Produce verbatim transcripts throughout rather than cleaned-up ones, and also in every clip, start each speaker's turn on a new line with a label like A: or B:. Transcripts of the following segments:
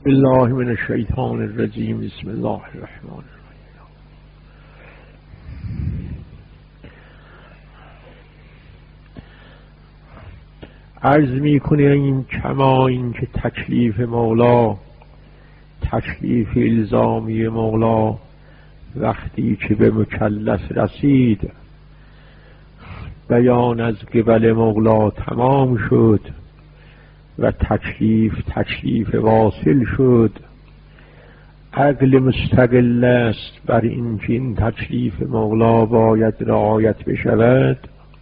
A: بالله من الشیطان الرجیم. بسم الله الرحمن الرحیم. عرض می کنیم کما این که تکلیف مولا، تکلیف الزامی مولا وقتی که به مکلف رسید، بیان از قبل مولا تمام شد و تکلیف تکلیف واصل شد. عقل مستقل است بر این که این تکلیف مولا باید رعایت بشود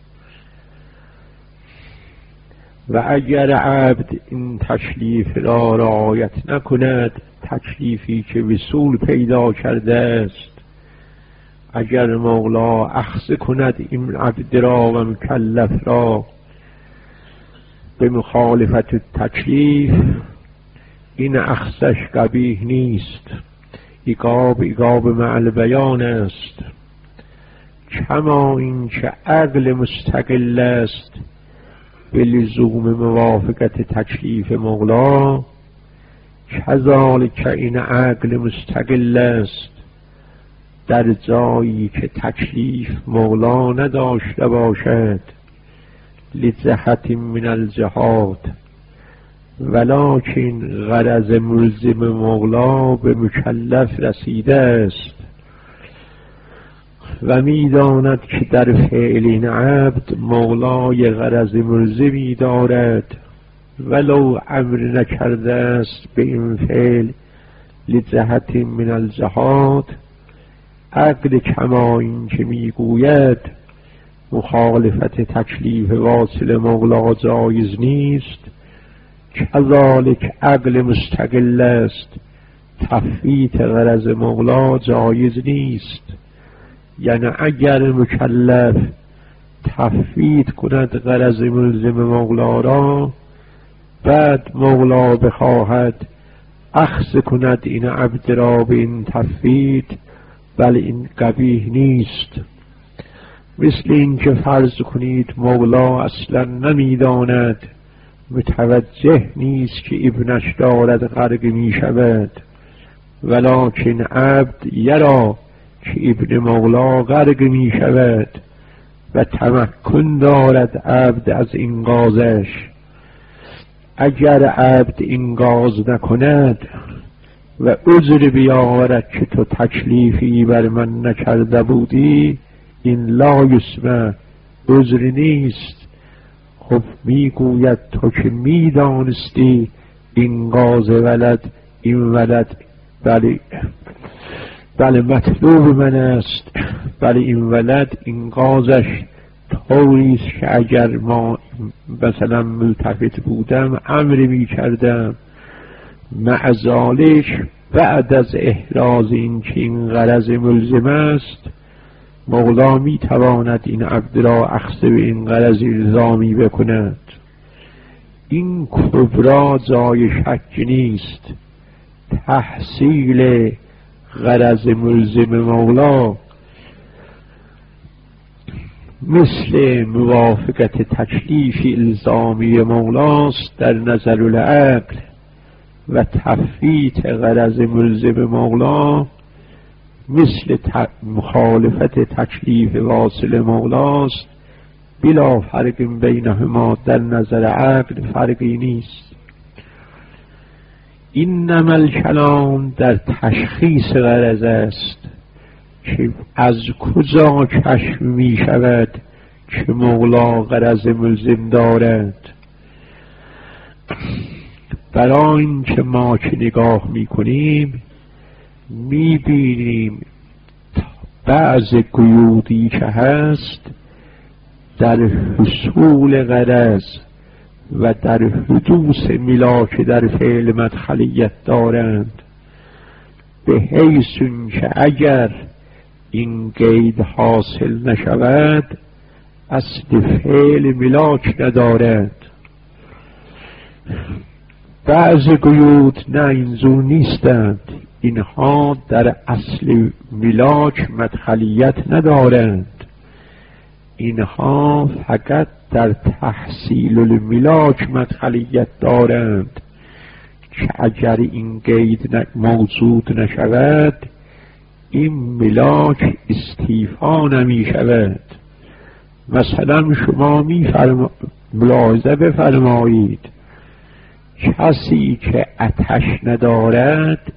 A: و اگر عبد این تکلیف را رعایت نکند، تکلیفی که وصول پیدا کرده است، اگر مولا اخذ کند این عبد را و مکلف را به مخالفت تکلیف، این اخذش قبیح نیست، ایقاب ایقاب مع البیان است. کما این که عقل مستقل است به لزوم موافقت تکلیف مولا، کذالک این عقل مستقل است در جایی که تکلیف مولا نداشته باشد، لجهت من الجهات، ولکن غرض ملزم مولا به مکلف رسیده است و میداند که در فعل این عبد مولای غرض ملزمی دارد، ولو امر نکرده است به این فعل لجهت من الجهات. عقل کما این که میگوید مخالفت تکلیف واصل مولا جایز نیست، کذالک عقل مستقل است تفویت غرض مولا جایز نیست. یعنی اگر مکلف تفویت کند غرض ملزم مولا را، بعد مولا بخواهد اخذ کند این عبد را به این تفویت، بل این قبیح نیست. مثل این که فرض کنید مولا اصلا نمیداند، متوجه نیست که ابنش دارد غرق می شود، ولکن عبد یرا که ابن مولا غرق می شود و تمکن دارد عبد از انقاذش. اگر عبد انقاذ نکند و عذر بیاورد که تو تکلیفی بر من نکرده بودی، این لا یسمع، عذر نیست. خب میگوید تو که میدانستی انقاذ ولد، این ولد بله بله مطلوب من است، بله این ولد انقاذش طوریست که اگر ما مثلا ملتفت بودم امری می کردم. مع ذالک بعد از احراز این که این غرض ملزم است، مولا می تواند این عبد را اخذ به این غرض الزامی بکند. این کبرا جای شک نیست. تحصیل غرض ملزم مولا مثل موافقت تکلیف الزامی مولاست در نظر العقل، و تفویت غرض ملزم مولا مثل مخالفت تکلیف واصل مولاست. بلا فرق بینهما، در نظر عقل فرقی نیست. اینما الکلام در تشخیص غرض است که از کجا کشف می شود که مولا غرض ملزم دارد. برای این که ما که نگاه می کنیم می بینیم بعض قیودی که هست در حصول غرض و در حدوث ملاک در فعل مدخلیت دارند، به حیث که اگر این قید حاصل نشود اصل فعل ملاک ندارد. بعض قیود نه اینجور نیستند، اینها در اصل ملاک مدخلیت ندارند، اینها فقط در تحصیل الملاک مدخلیت دارند. که اگر این قید موجود نشود این ملاک استیفا نمی شود. مثلا شما می فرما... ملاحظه بفرمایید کسی که آتش ندارد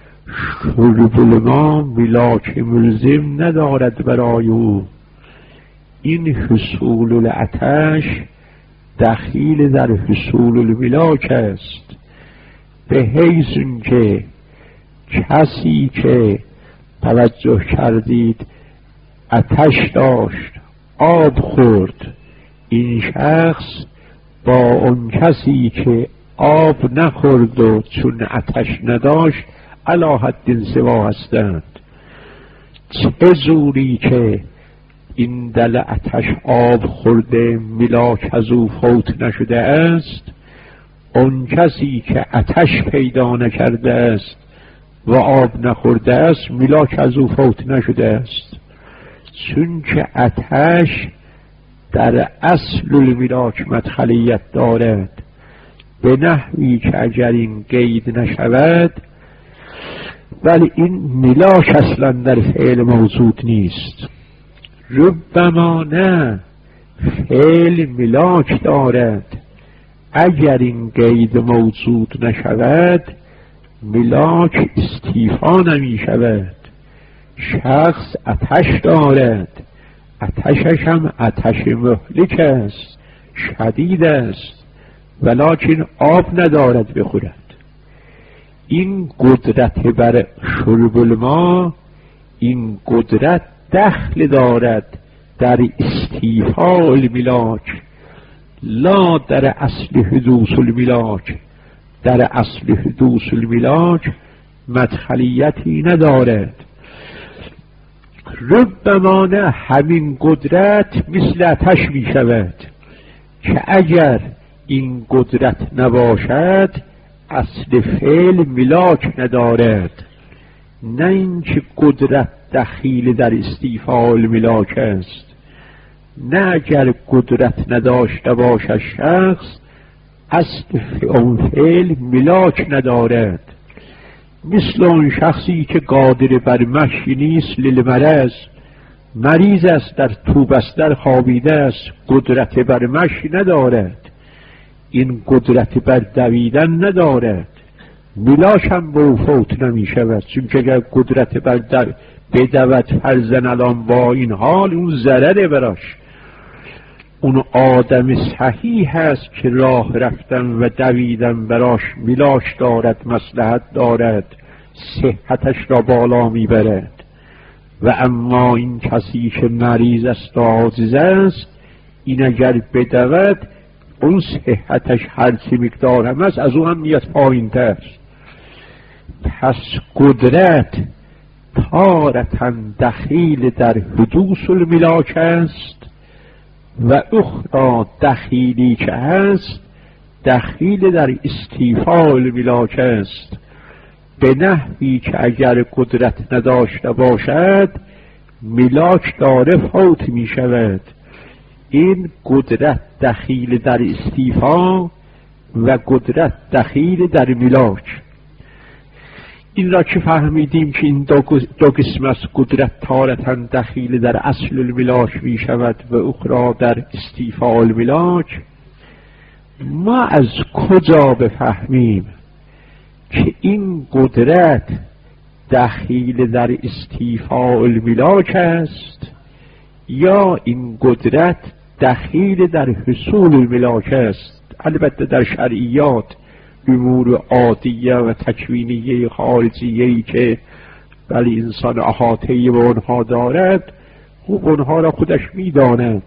A: شرب الماء ملاک ملزم ندارد برای او. این حصول العطش دخیل در حصول الملاک است، به حیث که کسی که توجه کردید آتش داشت آب خورد، این شخص با اون کسی که آب نخورد و چون آتش نداشت علی حد سوا هستند. چه زوری که این دل آتش آب خورده ملاک از او فوت نشده است، اون کسی که آتش پیدا نکرده است و آب نخورده است ملاک از او فوت نشده است، چون که آتش در اصل الملاک مدخلیت دارد، به نحوی که اگر این قید نشود ولی این ملاک اصلا در فعل موجود نیست. ربما نه، فعل ملاک دارد، اگر این قید موجود نشود ملاک استیفا نمی شود. شخص آتش دارد، آتشش هم آتش مهلک است، شدید است، ولکن آب ندارد بخورد. این قدرت بر شرب الماء، این قدرت دخل دارد در استیفاء الملاک، لا در اصل حدوث الملاک. در اصل حدوث الملاک مدخلیتی ندارد. ربما نه، همین قدرت مثل آتش می شود که اگر این قدرت نباشد اصل فعل ملاک ندارد. نه اینکه قدرت دخیل در استیفاء الملاک است، نه اگر قدرت نداشته باشد شخص اصل اون فعل ملاک ندارد. مثل اون شخصی که قادر بر مشی نیست للمرض، مریض است، در تو بستر خوابیده است، قدرت بر مشی ندارد، این قدرت بر دویدن ندارد، ملاک هم به او فوت نمی شود. چون که اگر قدرت بر دو... بدود فرزن الان با این حال اون ضرره براش. اون آدم صحیح هست که راه رفتن و دویدن براش ملاک دارد، مصلحت دارد، صحتش را بالا میبرد. و اما این کسی که مریض است و عاجز است، این اگر بدود اون صحتش هر چی مقدار هم است از اون هم میاد پایین تر. پس قدرت تارتاً دخیل در حدوث الملاک است و اخرى دخیلی که هست دخیل در استیفاء الملاک است، به نحوی که اگر قدرت نداشته باشد ملاک داره فوت می شود. این قدرت دخیل در استیفاء و قدرت دخیل در ملاک. این را که فهمیدیم که این دو قسم از قدرت تارتاً دخیل در اصل الملاک می شود و اخرى در استیفاء الملاک، ما از کجا بفهمیم که این قدرت دخیل در استیفاء الملاک است یا این قدرت دخیل در حصول الملاک است؟ البته در شرعیات امور عادیه و تکوینیه خارجیه‌ای که ولی انسان احاطه‌ای به اونها دارد خوب اونها را خودش میداند.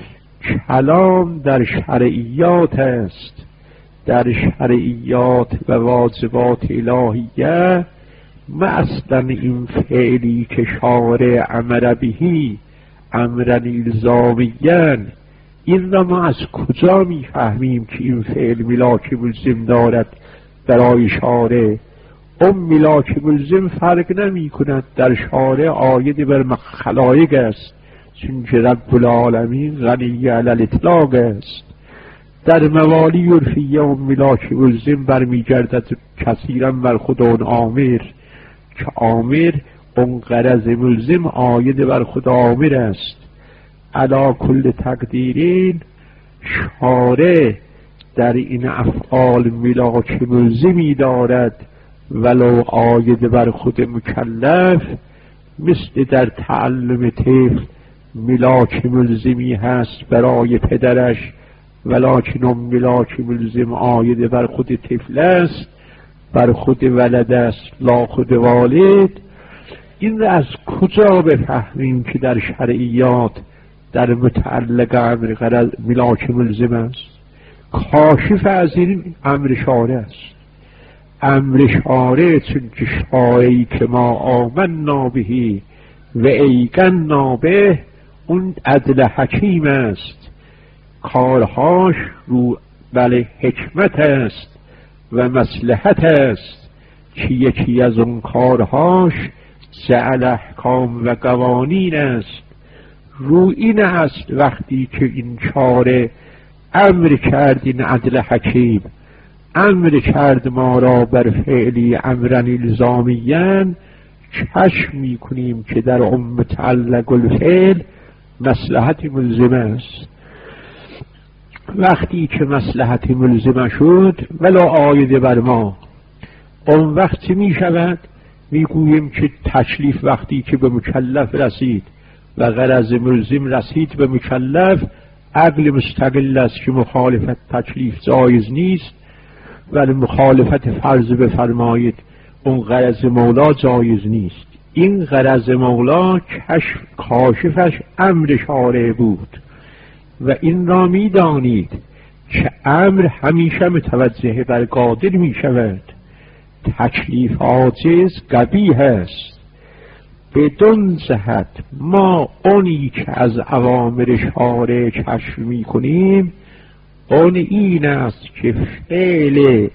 A: کلام در شرعیات است، در شرعیات و واجبات الهیه. ما اصلا این فعلی که شارع امر بهی امرا الزامیا، این را ما از کجا میفهمیم که این فعل ملاک ملزم دارد برای شارع؟ اون ملاک ملزم فرق نمی کند، در شارع عاید بر خلایق است، چون که رب العالمین غنی علی الاطلاق است. در موالی عرفیه و ملاک ملزم برمیگردد کثیرا بر خود اون آمر، که آمر اون غرض ملزم آید بر خود آمر است. علا کل تقدیرین، شارع در این افعال ملاک ملزمی دارد ولو آید بر خود مکلف، مثل در تعلم طفل ملاک ملزمی هست برای پدرش، ولکن اون ملاک ملزم آید بر خود طفل است، بر خود ولد است لا خود والد. این را از کجا بفهمیم که در شرعیات در متعلق امر غرض ملاک ملزم است؟ کاشف از این امر شارع است. امر شارع چون که شارعی که ما آمنا بهی و ایقنا به، اون عدل حکیم است، کارهاش رو بله حکمت است و مصلحت است، که یکی از اون کارهاش جعل احکام و قوانین است. رو این است وقتی که این چاره امر کرد این عدل حکیم، امر کرد ما را بر فعلی امرن الزامیان، کشف می کنیم که در اون متعلق الفعل مصلحت ملزم است. وقتی که مصلحت ملزم شد ولا آید بر ما، اون وقت می شود می گوییم که تکلیف وقتی که به مکلف رسید و غرض ملزم رسید به مکلف، عقل مستقل است که مخالفت تکلیف جایز نیست، ولی مخالفت فرض بفرمایید اون غرض مولا جایز نیست. این غرض مولا کشف کاشفش امر شارع بود و این را می دانید که امر همیشه متوجه بر قادر می شود. تکلیف عاجز قبیح است. بدون جهت ما اونی که از اوامر شارع کشف می کنیم اون این است که فعل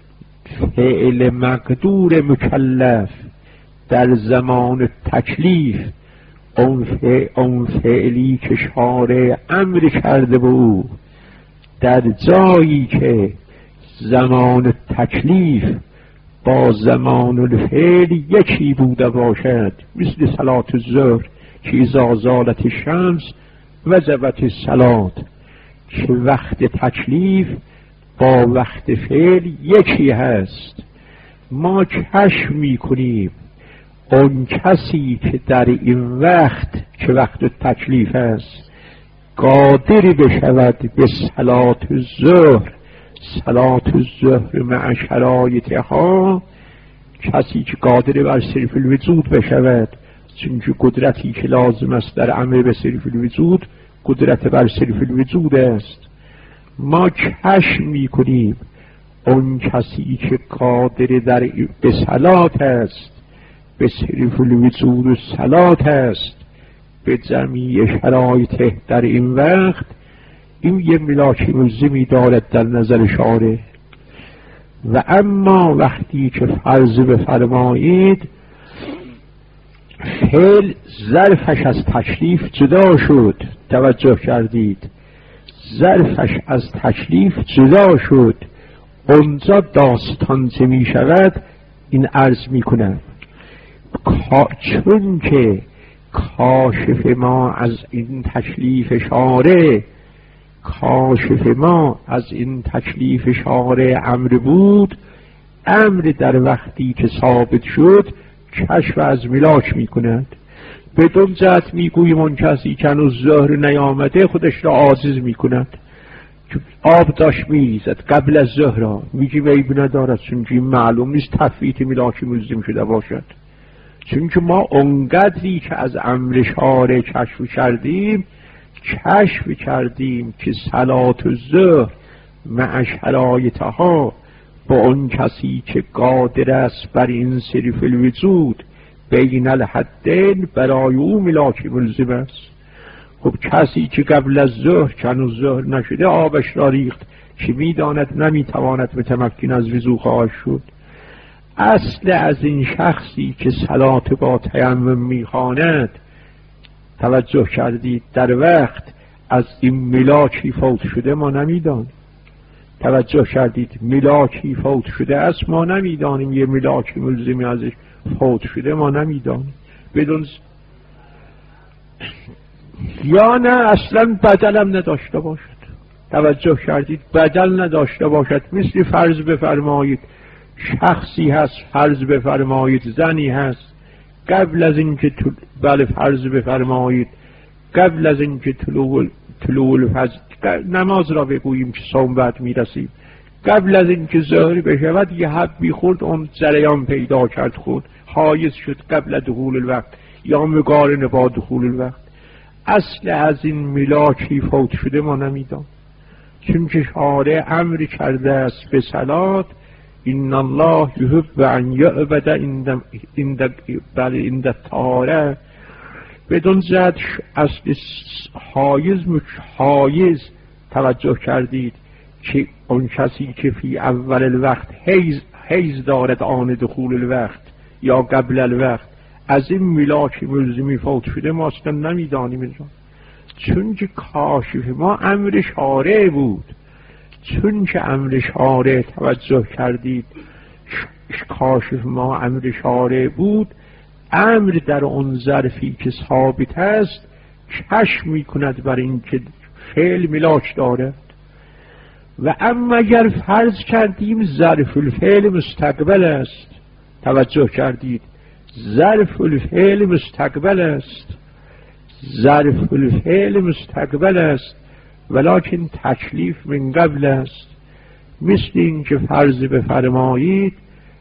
A: فعل مقدور مکلف در زمان تکلیف، اون فعل اون فعلی که شارع امر کرده بود در جایی که زمان تکلیف با زمان الفعل یکی بوده باشد، مثل صلاة الظهر که اذا زالت الشمس وجبت الصلاة، که وقت تکلیف با وقت فعل یکی هست. ما کشف می کنیم اون کسی که در این وقت که وقت تکلیف است قادری بشود به صلاة الظهر، صلاة الظهر مع شرایطها، کسی که قادر بر صرف الوجود بشود، چون که قدرتی که لازم است در امر به صرف الوجود قدرت بر صرف الوجود است. ما کشف می کنیم اون کسی که قادر در به صلات است، به صرف الوجود و صلات است، به جمیع شرایط در این وقت، این یه ملاک ملزمی دارد در نظر شارع. و اما وقتی که فرض بفرمایید فعل ظرفش از تکلیف جدا شد، توجه کردید، ظرفش از تکلیف جدا شد، اونجا داستان چه می شود این عرض می کنم. چون که کاشف ما از این تکلیف شارع، کاشف ما از این تکلیف شارع امر بود، امر در وقتی که ثابت شد کشف از ملاک می کند. بدون جهت می گوییم اون کسی که هنوز ظهر نیامده خودش را عاجز می کند، آب داشت می ریزد قبل از ظهر را، میگیم عیب ندارد، چون که معلوم نیست تفویت ملاک ملزم شده باشد. چون که ما اونقدری که از امر شارع کشف کردیم کشف کردیم که صلاة الظهر مع شرایطها با اون کسی که قادر است بر این صرف الوجود بین الحدین برای او ملاک ملزم است. خب کسی که قبل از ظهر که هنوز ظهر نشده آبش را ریخت که میداند نمیتواند متمکن از وضو خواهد شد، اصل از این شخصی که صلات با تیمم میخواند، توجه کردید، در وقت از این ملاکی فوت شده ما نمیدانیم. توجه کردید ملاکی فوت شده است، ما نمیدانیم یه ملاکی ملزمی ازش فوت شده، ما نمیدانیم بدون یا نه اصلا بدلم نداشته باشد. توجه کردید بدل نداشته باشد. مثل فرض بفرمایید شخصی هست، فرض بفرمایید زنی هست، قبل از اینکه تو... بله فرض بفرمایید قبل از اینکه طلوع طلوع الفجر نماز را بگوییم که صوم بعد میرسیم، قبل از اینکه ظهر بشود یه حبی خورد، اون جریان پیدا کرد، خود حایز شد قبل دخول الوقت یا مقارن با دخول الوقت. اصل از این ملاکی فوت شده ما نمیدان، چون که شارع امر کرده است به صلات این الله یحب ان یعبد عند الطهاره. بدون زد اصل حایز حایز توجه کردید که اون کسی که فی اول الوقت حیز حیز دارد آن دخول الوقت یا قبل الوقت، از این ملاک ملزمی فوت شده ما اصلا نمیدانیم اینجا، چون که کاشف ما امر شارع بود. چون که امر شارع توجه کردید کاشف ما امر شارع بود، امر در اون ظرفی که ثابت است کشف می کند بر این که فعل ملاک دارد. و اما اگر فرض کردیم ظرف الفعل مستقبل است، توجه کردید ظرف الفعل مستقبل است، ظرف الفعل مستقبل است ولکن تکلیف من قبل است. مثل این که فرض بفرمایید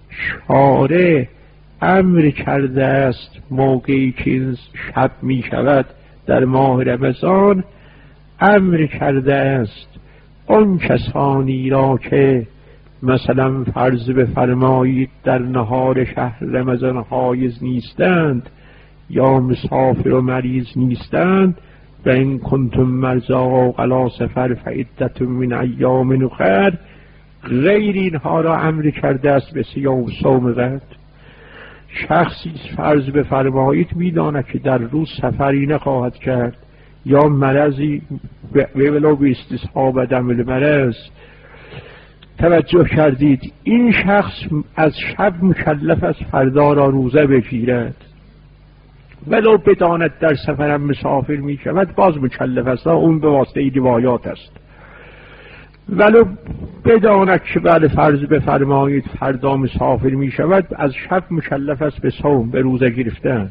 A: شارع امر کرده است موقعی که شب می شود در ماه رمضان، امر کرده است اون کسانی را که مثلا فرض بفرمایید در نهار شهر رمضان حایز نیستند یا مسافر و مریض نیستند، و این کنتم مرضی و علی سفر فعدت من ایام اخر، غیر اینها را امر کرده است به صیام صوم غد. شخصی فرض بفرمایید میداند که در روز سفری نخواهد کرد یا مرضی ولو به استصحاب دم المرض، توجه کردید این شخص از شب مکلف است فردا را روزه بگیرد، ولو بداند در سفرم مسافر می شود باز مکلف است، اون به واسطه روایات است. ولو بداند که بعد فرض بفرمایید فردا مسافر می شود، از شب مکلف است به صوم، به روزه گرفتن.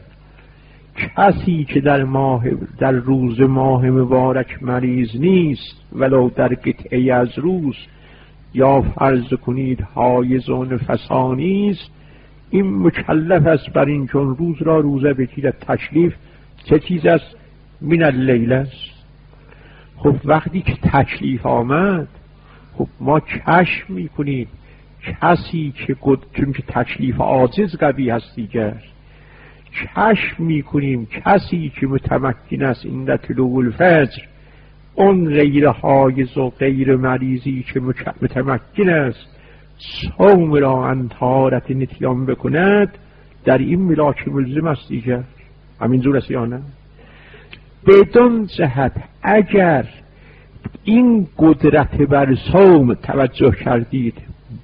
A: کسی که در ماه در روز ماه مبارک مریض نیست ولو در قطعه از روز، یا فرض کنید حایض و نفسانی است، این مکلف است بر این چون روز را روزه بگیرد. تکلیف چه چیز است؟ من اللیل است. خب وقتی که تکلیف آمد، خب ما کشف میکنیم کسی که چون که تکلیف عاجز قوی هست دیگر، کشف میکنیم کسی که متمکن است این طلوع الفجر، اون غیر حایض و غیر مریضی که متمکن است صوم را عن طهارت اتیان بکند، در این ملاک ملزم است دیگر. همینجور است یا نه؟ بدون جهت اگر این قدرت بر صوم توجه کردید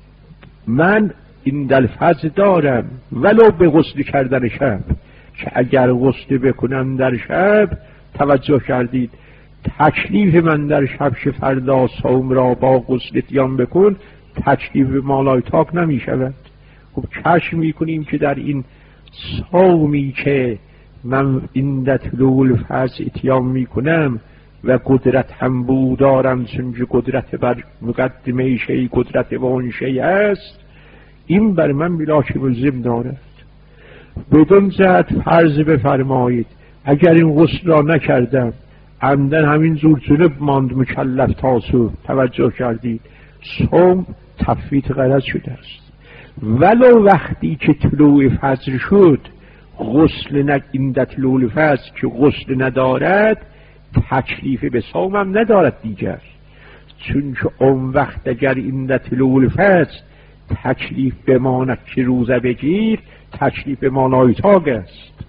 A: من این دلفظ دارم ولو به غسل کردن شب، که اگر غسل بکنم در شب، توجه کردید تکلیف من در شب که فردا صوم را با غسل اتیان بکن، تکلیف مالای تاک نمی شود. خب کشف می کنیم که در این صومی که من این در طلوع الفجر اتیان می کنم و قدرت هم بود دارم، چون قدرت بر مقدمه شیء قدرت و اون شیء است، این بر من ملاک ملزم دارد. بدون جهت فرض بفرمایید اگر این غسل را نکردم عمدن همین زور جنب ماند مکلف تا صبح، توجه کردید صوم تفویت غرض شده است. ولو وقتی که طلوع فجر شد غسل نک این در طلوع الفجر که غسل ندارد، تکلیف به صومم ندارد دیگر، چون که اون وقت اگر این در طلوع الفجر تکلیف بماند که روزه بگیر، تکلیف مالای تاگ است.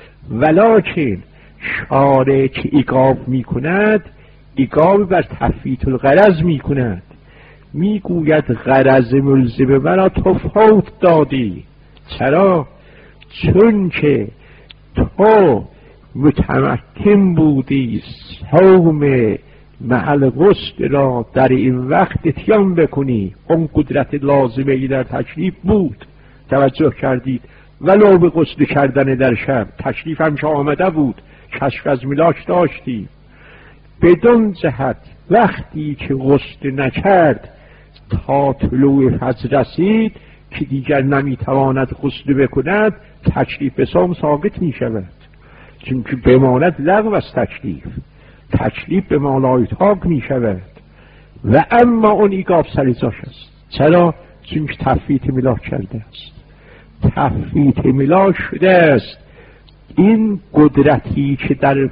A: ولکن شارع که ایقاب می کند، ایقاب بر تفویت الغرض می کند. میگوید غرض ملزم مرا تو فوت دادی. چرا؟ چون که تو متمکن بودی صوم مع الغسل را در این وقت اتیان بکنی. اون قدرت لازمه ای در تشریف بود، توجه کردید؟ ولو به غسل کردن در شب، تشریف هم که آمده بود، کشف از میلاک داشتی. بدون جهت وقتی که غسل نکرد تا طلوع فجر رسید که دیگر نمیتواند غسل بکند، تکلیف به صوم ساقط می شود، چون که بماند لغو از تکلیف، تکلیف به مالای طاق می شود. و اما اون ایقاب سر جاش است. چرا؟ چون که تفویت میلاک کرده است، تفویت میلاک شده است. این قدرتی که در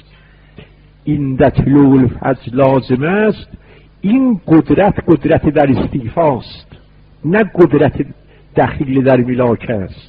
A: این طلوع الفجر لازم است، این قدرت قدرت در استیفاست، نه قدرت دخیل در میلاک است.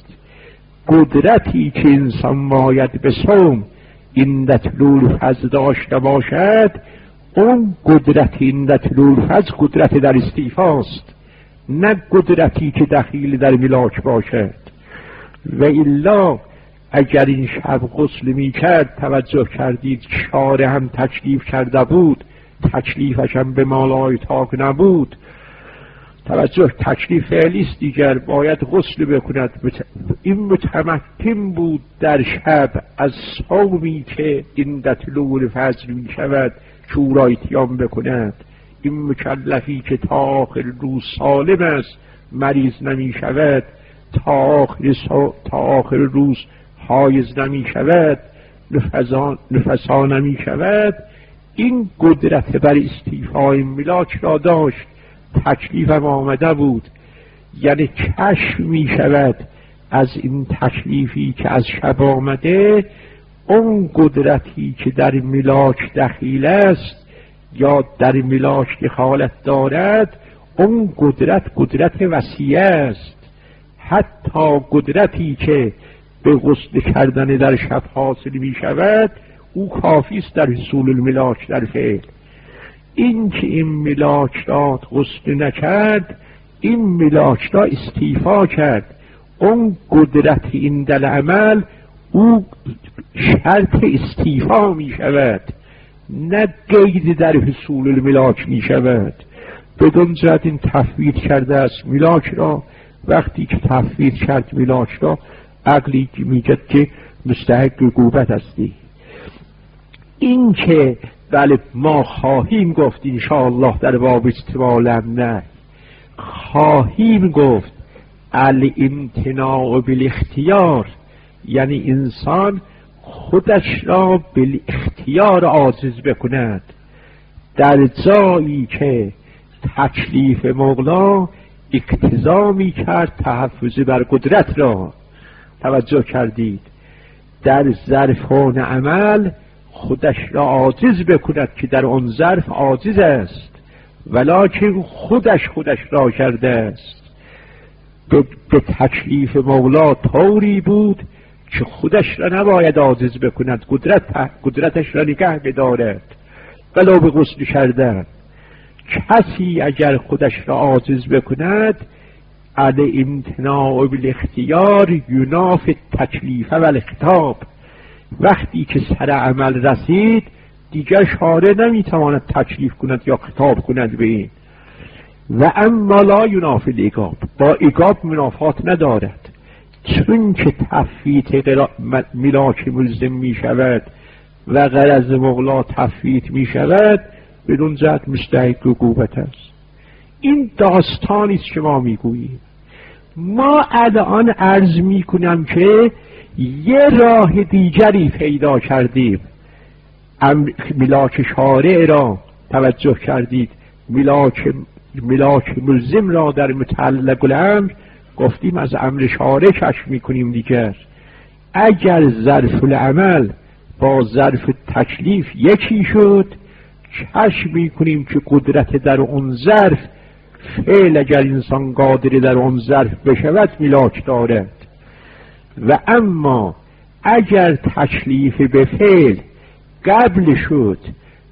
A: قدرتی که انسان باید به صوم این طلوع الفجر داشته باشد، اون قدرت این طلوع الفجر قدرت در استیفاست، نه قدرتی که دخیل در میلاک باشد. و الا اگر این شب غسل می کرد، توجه کردید شارع هم تکلیف کرده بود، تکلیفش هم به مالای طاق نبود، توجه تکلیف فعلیست دیگر، باید غسل بکند. این متمکن بود در شب از صومی که این طلوع الفجر می شود شورا اتیان بکند. این مکلفی که تا آخر روز سالم است، مریض نمی شود، تا آخر, تا آخر روز حایض نمی شود، نفسان, نفسان نمی شود، این قدرت بر استیفای میلاک را داشت. تکلیف هم آمده بود، یعنی کشف می شود از این تکلیفی که از شب آمده، اون قدرتی که در میلاک دخیل است یا در میلاک دخالت دارد، اون قدرت قدرت وسیع است. حتی قدرتی که به غسل کردن در شب حاصل می شود، او کافی است در حصول الملاک در فعل. این که این میلاک را غسل نکرد، این میلاک را استیفا کرد، اون قدرت این دل عمل او شرط استیفا می شود، نه قید در حصول الملاک می شود. بدون جهت این تفویت کرده است میلاک را. وقتی که تفویت کرد میلاک را، عقلی میگد که مستحق عقوبت هستی. این که بله ما خواهیم گفت انشاءالله در باب استعمال نه، خواهیم گفت الامتناع بالاختیار، یعنی انسان خودش را بالاختیار عاجز بکند در جایی که تکلیف مولا اقتضا می کرد تحفظ بر قدرت را. توجه کردید؟ در ظرفان عمل خودش را عاجز بکند که در آن ظرف عاجز است، ولکن خودش خودش را کرده است. به, به تکلیف مولا طوری بود که خودش را نباید عاجز بکند، قدرت قدرتش را نگه بدارد ولو به غسل کردن. کسی اگر خودش را عاجز بکند، علی امتناع بالاختیار یناف تکلیف و الخطاب، وقتی که سر عمل رسید دیگر شارع نمیتواند تکلیف کند یا خطاب کند به این. و اما لا یناف الایقاب، با ایقاب منافات ندارد، چون که تفویت میلاک ملزم می شود و غرض مولا تفویت می شود، بدون جهت مستحق عقوبت است. این داستانی است که ما میگوییم. ما الان عرض می کنم که یه راه دیگری پیدا کردیم. میلاک شارع را توجه کردید، میلاک میلاک ملزم را در متعلق الامر گفتیم از امر شارع کشف میکنیم دیگر. اگر ظرف العمل با ظرف تکلیف یکی شد، کشف میکنیم که قدرت در اون ظرف فعل اگر انسان قادر در اون ظرف بشود میلاک دارد. و اما اگر تکلیف به فعل قبل شد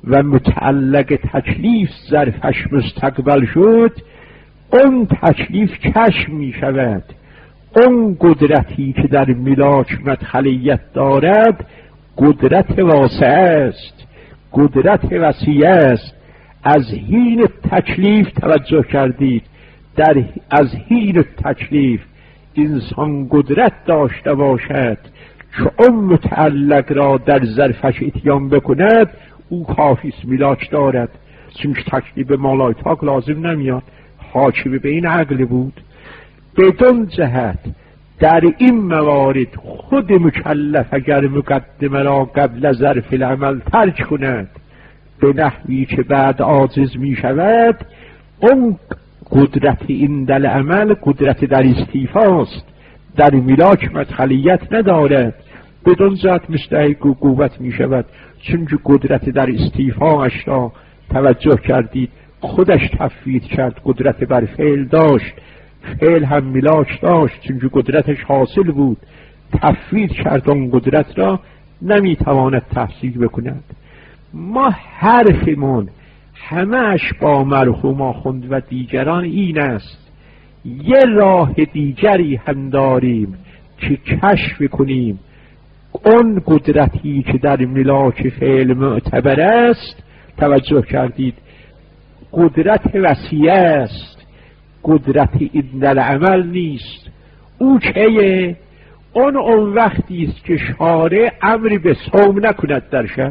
A: و متعلق تکلیف ظرفش مستقبل شد، اون تکلیف کشف می شود. اون قدرتی که در ملاک مدخلیت دارد قدرت واسعه است، قدرت وسیع است. از حین تکلیف توجه کردید، در از حین تکلیف انسان قدرت داشته باشد که اون متعلق را در ظرفش اتیان بکند، او کافیست، ملاک دارد. چون تکلیف مالای تاک لازم نمیاد، حاکم به این عقل بود. بدون جهت در این موارد خود مکلف اگر مقدمه را قبل ظرف العمل ترک کند به نحوی که بعد عاجز می شود، اون قدرت این در عمل قدرت در استیفاست، در ملاک مدخلیت ندارد. بدون ذات مستحق قوت می شود، چون قدرت در استیفاش را توجه کردید خودش تفویض کرد، قدرت بر فعل داشت، فعل هم ملاک داشت، چون قدرتش حاصل بود، تفویض کرد اون قدرت را، نمی تواند تحصیل بکند. ما حرفمون همهش با مرحوم آخوند و دیگران این است، یه راه دیگری هم داریم که کشف کنیم اون قدرتی که در ملاک فعل معتبر است. توجه کردید، قدرت وسیع است، قدرت این در عمل نیست. او چیه؟ اون اون وقتی است که شارع امری به صوم نکند در شب،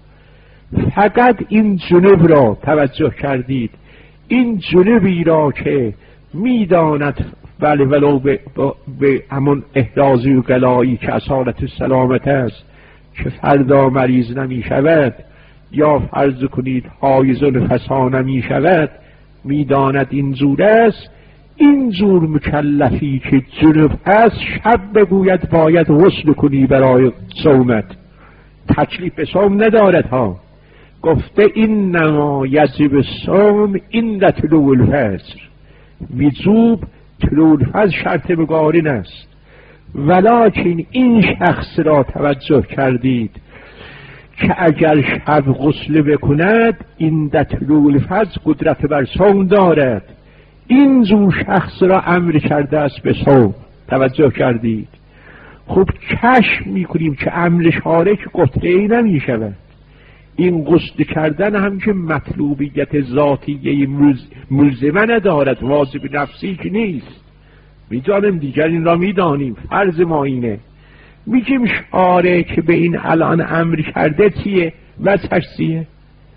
A: فقط این جنوب را توجه کردید، این جنوبی را که میداند بله ولو به, به همون احرازی و گلایی که اصالت سلامت است که فردا مریض نمی شود، یا فرض کنید حایض و نفسا نمی شود، میداند این زور است. این زور مکلفی که جنوب هست شب بگوید باید غسل کنی برای صومت، تکلیف به صوم ندارد ها. گفته این نما یجب صوم این طلوع الفجر، وجوب طلوع الفجر شرط بگارین است. ولکن این شخص را توجه کردید که اگر شب غسل بکند این طلوع الفجر قدرت بر صوم دارد، این زو شخص را امر کرده است به صوم. توجه کردید. خب کشف میکنیم که امر شارع که قطعی نمی شود. این غسل کردن هم که مطلوبیت ذاتیه ملزمه ندارد، واجب نفسی که نیست. میدانیم دیگر این را میدانیم، فرض ما اینه. میگیم شارع که به این الان امر کرده چیه؟ وجهش چیه؟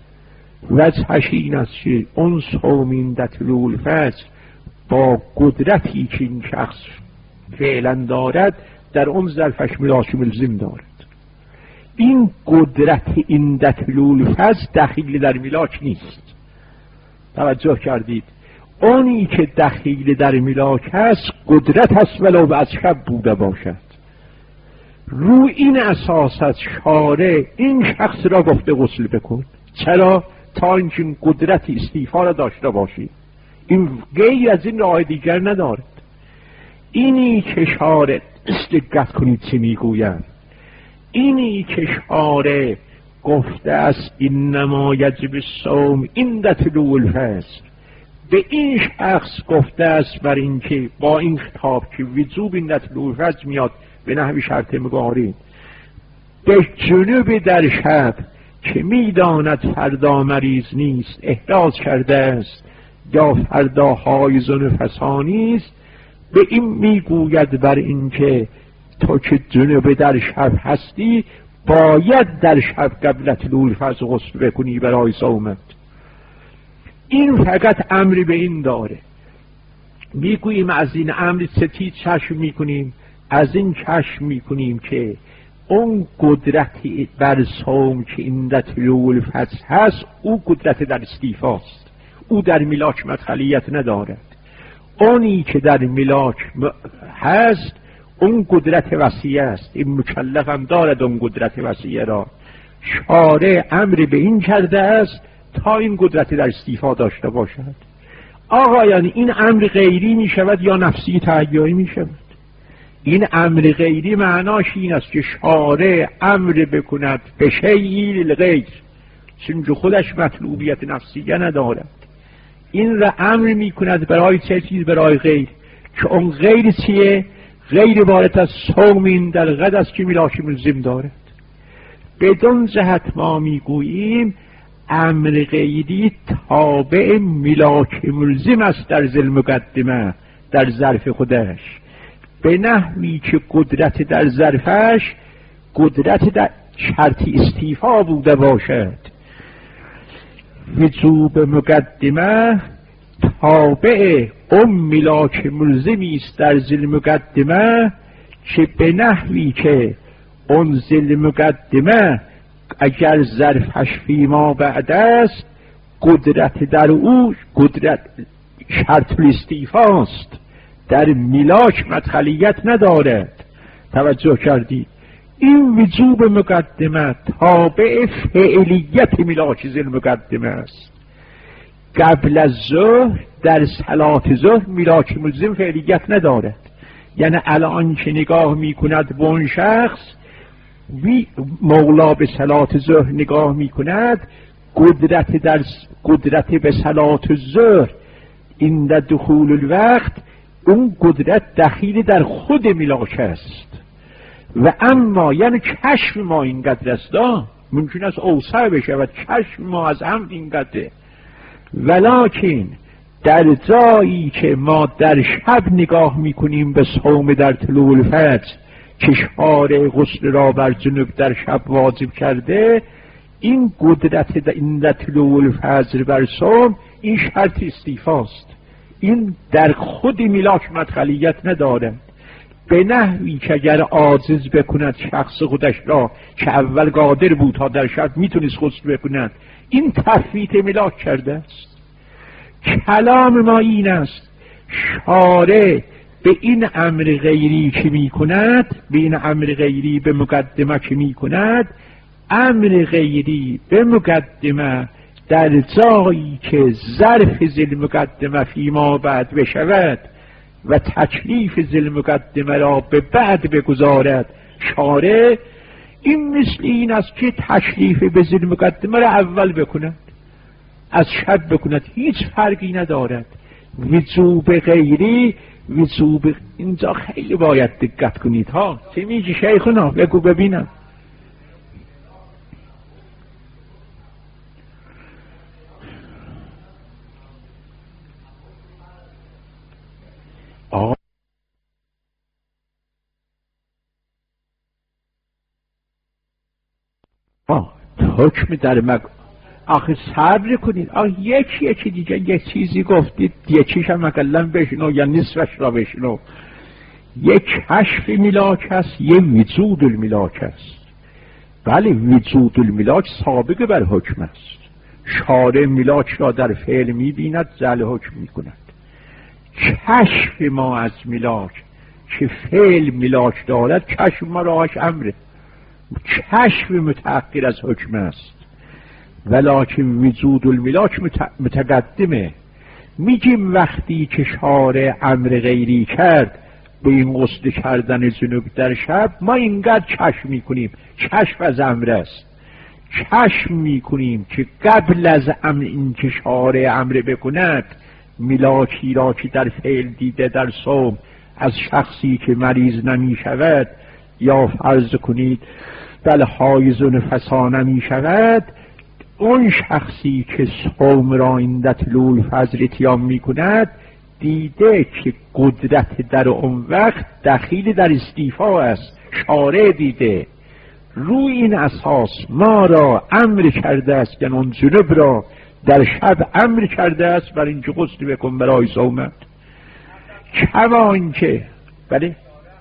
A: وجهش این است که اون صومین در طلوع الفجر با قدرتی که این شخص فعلا دارد در اون ظرفش ملاک ملزم دارد. این قدرت این در طلوع الفجر دخیل در ملاک نیست. توجه کردید؟ اونی که دخیل در ملاک هست قدرت هست ولو از شب بوده باشد. رو این اساس از شارع این شخص را گفته غسل بکن. چرا؟ تا اینکه این قدرت استیفا را داشته باشی. این غیر از این راه دیگر ندارد. اینی که شارع دقت کنید چه میگوید. اینی که شارع گفته است اینما یجب الصوم عند طلوع الفجر، به این شخص گفته است بر اینکه با این خطاب که وجوب عند طلوع الفجر میاد به نحو شرط مقارن، به جنوب در شب که میداند فردا مریض نیست احراز کرده است یا فردا حایض و نفسانی است، به این میگوید بر اینکه تو که جنوب در شب هستی باید در شب قبل طلوع الفجر غسل بکنی برای صومت. این فقط امری به این داره. میگوییم از این امر چه چیز کشف میکنیم؟ از این کشف میکنیم که اون قدرتی بر صوم که این در طلوع الفجر هست او قدرت در استیفاست، او در ملاک مدخلیت ندارد. اونی که در ملاک هست اون قدرت وسیع است. این مکلف هم دارد اون قدرت وسیع را. شارع امر به این کرده است تا این قدرت در استیفا داشته باشد. آقایان این امر غیری می شود یا نفسی تهیایی می شود؟ این امر غیری معناش این است که شارع امر بکند به شیئی للغیر، چون خودش مطلوبیت نفسیه ندارد. این را امر می کند برای چه چیز؟ برای غیر. که اون غیر چیه؟ غیر وارد از صومین در غد است که ملاک ملزم دارد. بدون جهت ما میگوییم امر غیری تابع ملاک ملزم است در ذل مقدمه، در ظرف خودش، به نحوی که قدرت در ظرفش قدرت در شرط استیفا بوده باشد. وجوب مقدمه تابع اون ملاک ملزمی است در ذل مقدمه که به نحوی که اون ذل مقدمه اگر ظرفش فیما بعد است قدرت در او قدرت شرط الاستیفاست، در ملاک مدخلیت ندارد. توجه کردید؟ این وجوب مقدمه تابع فعلیت ملاک ذل مقدمه است. قبل از ظهر در صلات ظهر ملاک ملزم فعلیت ندارد. یعنی الان که نگاه می کند به اون شخص، مولا به صلات ظهر نگاه می کند، قدرت در قدرت به صلات ظهر این در دخول الوقت، اون قدرت دخیل در خود ملاک است. و اما یعنی کشف ما اینقدر است، ممکن است اوسع بشود، کشف ما از هم اینقدره. ولکن در جایی که ما در شب نگاه میکنیم به صوم در طلوع الفجر که شارع غسل را بر جنوب در شب واجب کرده، این قدرت در طلوع الفجر بر صوم این شرط استیفاست، این در خود ملاک مدخلیت نداره. به نحوی که اگر عاجز بکند شخص خودش را که اول قادر بود تا در شب میتونست غسل بکند، این تفویت ملاک کرده است. کلام ما این است شارع به این امر غیری که می کند، به این امر غیری به مقدمه که می کند، امر غیری به مقدمه در جایی که ظرف ذل مقدمه فیما بعد بشود و تکلیف ذل مقدمه را به بعد بگذارد شارع، این مثل این است که تکلیف به ذل مقدمه را اول بکند، از شب بکند، هیچ فرقی ندارد. وجوب غیری وجوب اینجا خیلی باید دقت کنید ها. چه میگی شیخنا؟ بگو ببینم. آه آه حکم در مگ آخه صبر کنید. آخه یکی یکی دیگه یک چیزی گفتید، یکیش هم اقلا بشنو یا نصفش را بشنو. یک کشف ملاک است، یک وجود الملاک است. بله وجود الملاک سابق بر حکم است. شارع ملاک را در فعل میبیند، زل حکم میکند. کشف ما از ملاک که فعل ملاک دارد، کشف ما راهش امره، کشف متأخر از حکم است. ولکن وجود الملاک متقدمه. میگیم وقتی که شارع امر غیری کرد به این غسل کردن جنوب در شب، ما اینقدر کشف میکنیم، کشف از امر است. کشف میکنیم که قبل از امر این که شارع امر بکند، ملاکی را که در فعل دیده در صوم از شخصی که مریض نمیشود یا فرض کنید بل حایض و نفسا نمیشود، اون شخصی که صوم را این در طلوع الفجر اتیام می کند دیده که قدرت در اون وقت دخیل در استیفا است، شارع دیده. روی این اساس ما را امر کرده است، یعنی اون جنوب را در شب امر کرده است بر اینکه غسل بکن برای صومت. کما اینکه بله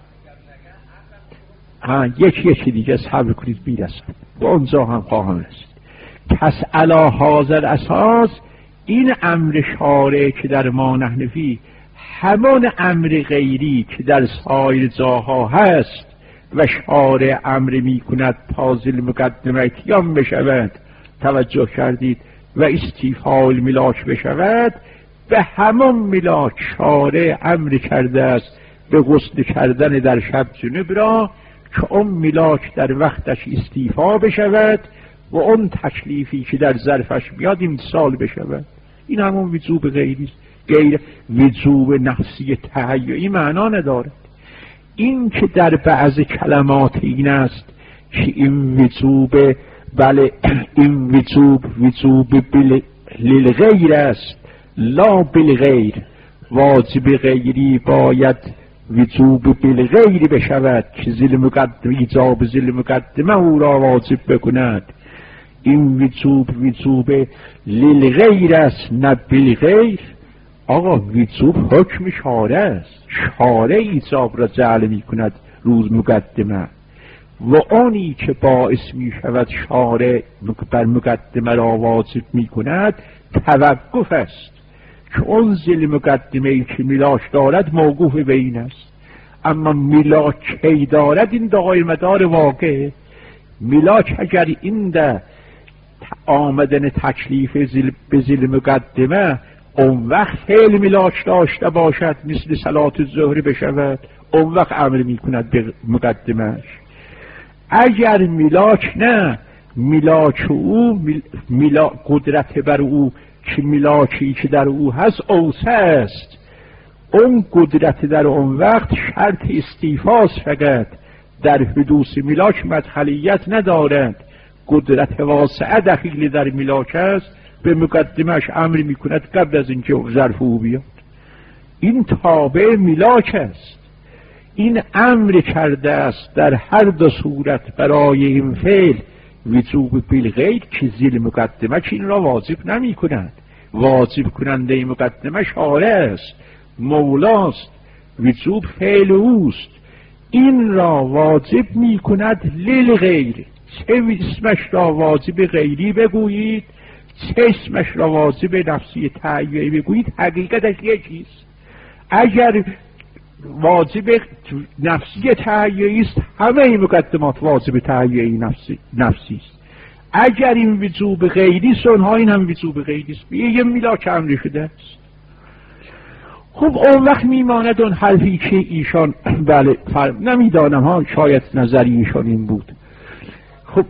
A: ها یکی یکی دیگه صبر کنید بیرسم به اونجا هم خواهم رسید. پس علی حاضر اساس این امر شارع که در ما نحنفی همان امر غیری که در سایر جاها هست و شارع امر می کند تا ذل مقدمه اتیام بشود، توجه کردید، و استیفاء الملاک بشود، به همان ملاک شارع امر کرده است به غسل کردن در شب جنوب را که اون ملاک در وقتش استیفا بشود و اون تکلیفی که در ظرفش میاد امتصال بشود. این همون وجوب غیری، غیر وجوب نفسی تهیعی معنا ندارد. این که در بعض کلمات این است که این وجوب، بله این وجوب وجوب للغیر است لا بالغیر، واجب غیری باید وجوب بالغیر بشود که ذل مقدم ایجاب ذل مقدمه او را واجب بکند. این وجوب وجوب للغیر است نه بالغیر. آقا وجوب حکم شارع است، شارع ایجاب را جعل می کند روز مقدمه، و آنی که باعث می شود شارع بر مقدمه را واجب می کند توقف است، که اون ذل مقدمه ای که میلاک دارد موقوف به این است. اما میلاک کی دارد؟ این دقای مدار واقع. میلاک اگر این ده آمدن تکلیف به ذل مقدمه اون وقت فعل میلاک داشته باشد مثل صلات الظهر بشود، اون وقت امر می کند به مقدمش. اگر میلاک نه، میلاک او میلا قدرت بر او که میلاکی که در او هست اوسع است، اون قدرت در اون وقت شرط استیفاست، فقط در حدوث میلاک مدخلیت ندارد. قدرت واسعه دخیل در میلاک است، به مقدمش امر می کند قبل از اینکه ظرف او بیاد. این تابع میلاک است. این امر کرده است در هر دو صورت برای این فعل وجوب بالغیر که ذل مقدمه که این را واجب نمی کند. واجب کننده این مقدمه شارع است، مولاست، وجوب فعل اوست. این را واجب می کند للغیر. چه اسمش را واجب غیری بگویید، چه اسمش را واجب نفسی تهیعی بگویید، حقیقتش یکیست. اگر واجب نفسی تهیعی است، همه این مقدمات واجب تهیعی نفسی نفسی است. اگر این وجوب غیری است، اونها این هم وجوب غیری است. یه میلاک امر شده است. خب اون وقت میماند اون حرفی که ایشان بله نمیدانم ها، شاید نظری ایشان این بود. خب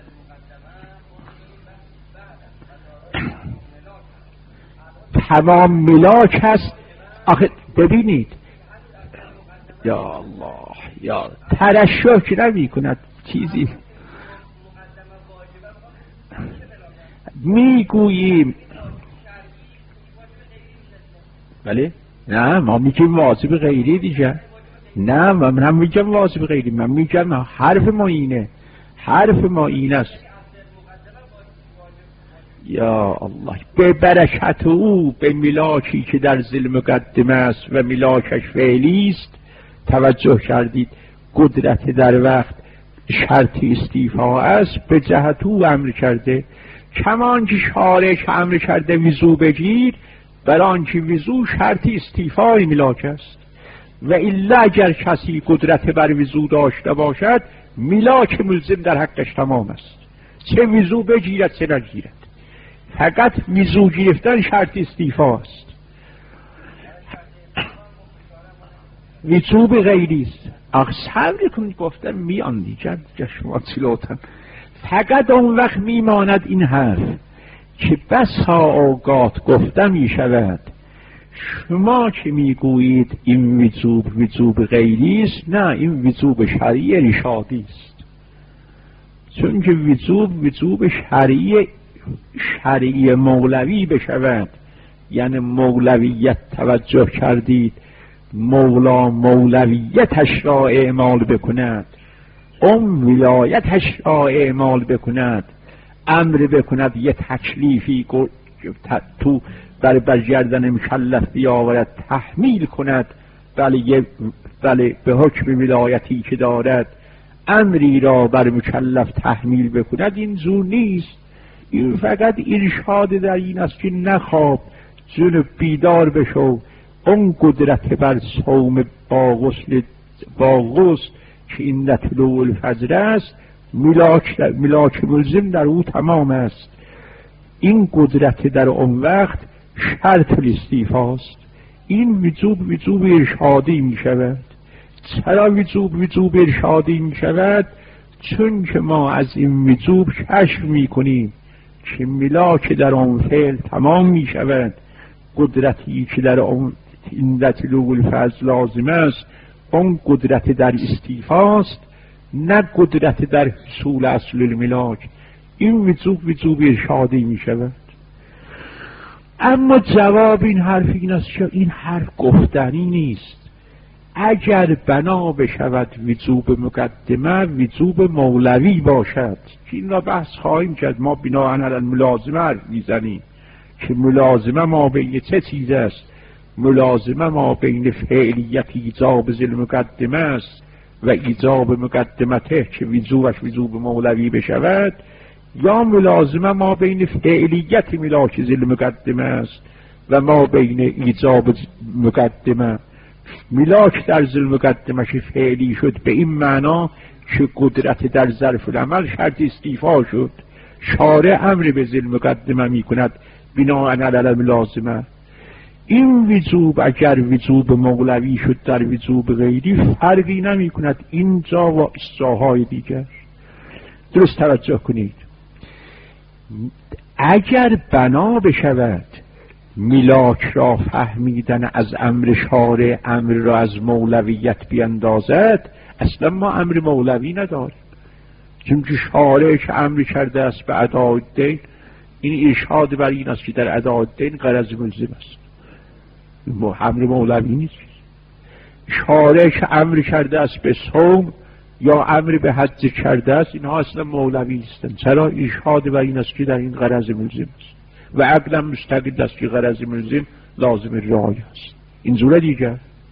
A: تمام ملاک هست. آخه ببینید یا الله، یا ترشح که نمی کند چیزی میگوییم. بله نه، ما میگیم واجب غیری دیگه. نه من هم میگم واجب غیری، من میگم حرف ما اینه، حرف ما این است. یا الله، به برکت او به میلاکی که در ذل مقدمه است و میلاکش فعلی است توجه کردید. قدرت در وقت شرط استیفا است، به جهت او امر کرده. کمان که شارع امر کرده وضو بگیر، برای آنکه وضو شرط استیفای میلاک است، و الا اگر کسی قدرت بر وضو داشته باشد میلاک ملزم در حقش تمام است، چه وضو بگیرد چه نگیرد. فقط وضو گرفتن شرط استیفا است. وجوب غیری است. آخ صبر کنید، گفتم میان دیگر شما چلوتن. فقط اون وقت میماند این حرف که بسا اوقات گفته می شود شما که میگویید این وجوب وجوب غیری است، نه این وجوب شرعی ارشادی است. چون که وجوب وجوب شرعی شرعی مولوی بشود، یعنی مولویت توجه کردید، مولا مولویتش را اعمال بکند، اون ولایتش را اعمال بکند، امر بکند یه تکلیفی تو بر برگردن مکلف بیاورد، تحمیل کند، بله بله به حکم ولایتی که دارد امری را بر مکلف تحمیل بکند، این زور نیست. این فقط ارشاد در این است که نخواب، جنب بیدار بشو. اون قدرت بر صوم با غسل با غسل که این در طلوع الفجر است، ملاک ملاک ملزم در او تمام است. این قدرت در اون وقت شرط الاستیفاست. این وجوب وجوب ارشادی می شود. چرا وجوب وجوب ارشادی می شود؟ چون که ما از این وجوب کشف میکنیم که ملاک در آن فعل تمام میشود، قدرتی که در آن علت الفضل لازم است اون قدرت در استیفاست، نه قدرت در حصول اصل الملاک. این وجوب وجوب ارشادی میشود. اما جواب این حرف این است که این حرف گفتنی نیست. اگر بنا بشود وجوب مقدمه وجوب مولوی باشد که این را بحث خواهیم کرد. ما بنا علی الملازمه حرف میزنیم که ملازمه ما بین چه چیز است؟ ملازمه ما بین فعلیت ایجاب ذل مقدمه است و ایجاب مقدمته که وجوبش وجوب مولوی بشود، یا ملازمه ما بین فعلیت ملاک ذل مقدمه است و ما بین ایجاب مقدمه. ملاک در ذل مقدمه که فعلی شد به این معنا که قدرت در ظرف العمل شرط استیفا شد. شارع امر به ذل مقدمه می کند بنا علی الملازمه. این وجوب اگر وجوب مولوی شد در وجوب غیری فرقی نمی کند اینجا و جاهای دیگر. درست توجه کنید. اگر بنا بشود ملاک را فهمیدن از امر شارع امر را از مولویت بیندازد، اصلا ما امر مولوی نداریم، چون که شارع که امر کرده است به اداء الدین، این ارشاد بر این است که در اداء الدین غرض ملزم است، امر مولوی نیست. شارع که امر کرده است به صوم یا امر به حج کرده است، اینها اصلا مولوی نیستند. چرا؟ ارشاد بر این است که در این غرض ملزم است و عقلا مستقل است که غرض ملزم لازم رعایت است. اینجوره دیگر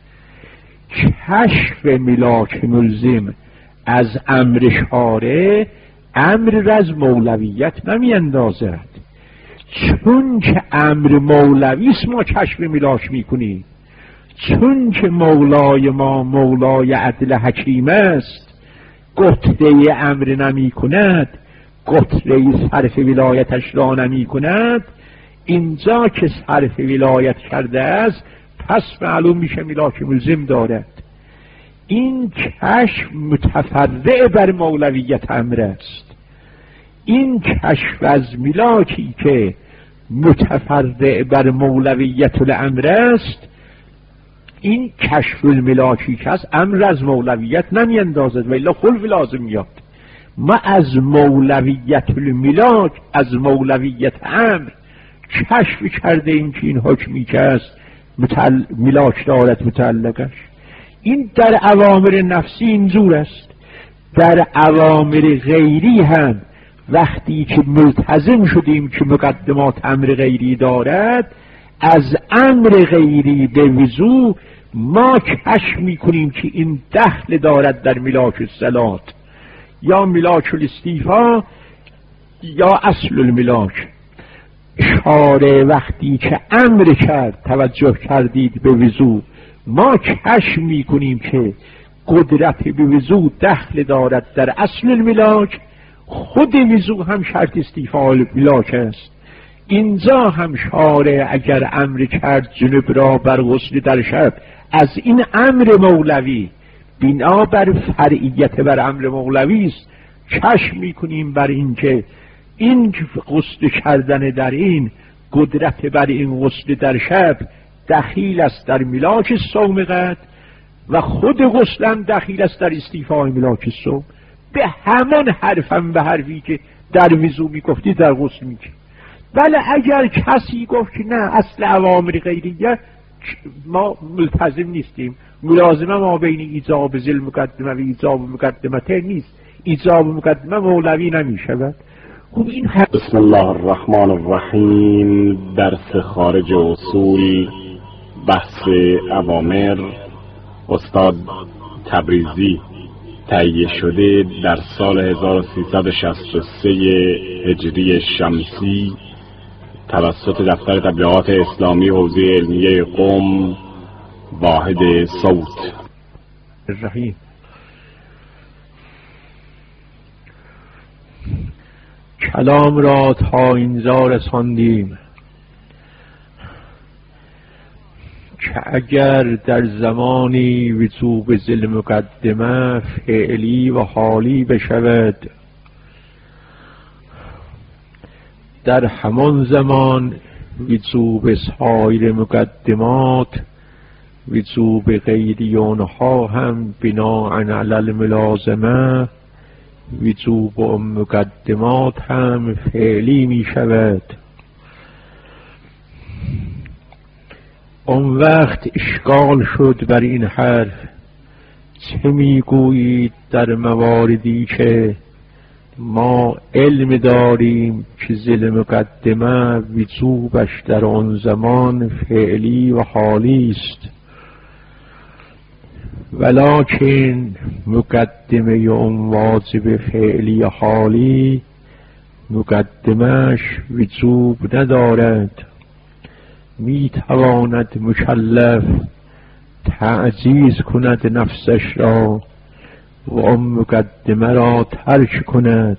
A: کشف ملاک ملزم از امر شارع امر را از مولویت نمی اندازد. چون که امر مولوی است ما کشف ملاک می کنیم، چون که مولای ما مولای عدل حکیم است، قطره امر نمی کند، قطره صرف ولایتش را نمی کند. اینجا که صرف ولایت کرده است پس معلوم میشه ملاک ملزم دارد. این کشف متفرع بر مولویت امر است. این کشف از ملاکی که متفرع بر مولویت الامر است، این کشف الملاکی که از امر از مولویت نمی اندازد و الا خلف لازم میاد. ما از مولویت الملاک از مولویت امر کشف کرده این که این حکمی که است متعل... ملاک دارد متعلقش. این در اوامر نفسی اینجور است. در اوامر غیری هم وقتی که ملتزم شدیم که مقدمات امر غیری دارد، از امر غیری به وضوح ما کشف میکنیم که این دخل دارد در ملاک الصلات یا ملاک الاستیفا یا اصل الملاک. شارع وقتی که امر کرد توجه کردید به وضوح، ما کشف میکنیم که قدرت به وضوح دخل دارد در اصل الملاک. خود وضوح هم شرط استیفاء الملاک است. اینجا هم شارع اگر امر کرد جنب را بر غسل در شب، از این امر مولوی بنا بر فرعیت بر امر مولوی است، کشف میکنیم بر این که این غسل کردن در این قدرت بر این غسل در شب دخیل است در ملاک الصوم قد و خود غسلم دخیل است در استیفاء ملاک الصوم. به همان حرفم به حرفی که در وضو میگفتی در غسل میگی. بله اگر کسی گفت که نه اصل اوامر غیریه ما ملتزم نیستیم، ملازمه ما بین ایجاب ذل مقدمه و ایجاب مقدمته نیست، ایجاب مقدمه مولوی نمیشود. خب این هم
B: بسم الله الرحمن الرحیم. درس خارج اصول بحث اوامر استاد تبریزی تهیه شده در سال هزار و سیصد و شصت و سه هجری شمسی توسط دفتر تبلیغات اسلامی حوزه علمیه قم واحد صوت.
A: الرحیم. کلام را تا اینجا رساندیم که اگر در زمانی وجوب ذی مقدمه فعلی و حالی بشود، در همان زمان وجوب سایر مقدمات وجوب غیری آنها هم بناء علی الملازمه وجوب مقدمات هم فعلی می شود. اون وقت اشکال شد بر این حرف، چه میگویید در مواردی که ما علم داریم که ذی مقدمه وجوبش در آن زمان فعلی و حالی است، ولکن مقدمه اون واجب فعلی و حالی مقدمش وجوب ندارد. می تواند مکلف تعجیز کند نفسش را و آن مقدمه را ترک کند.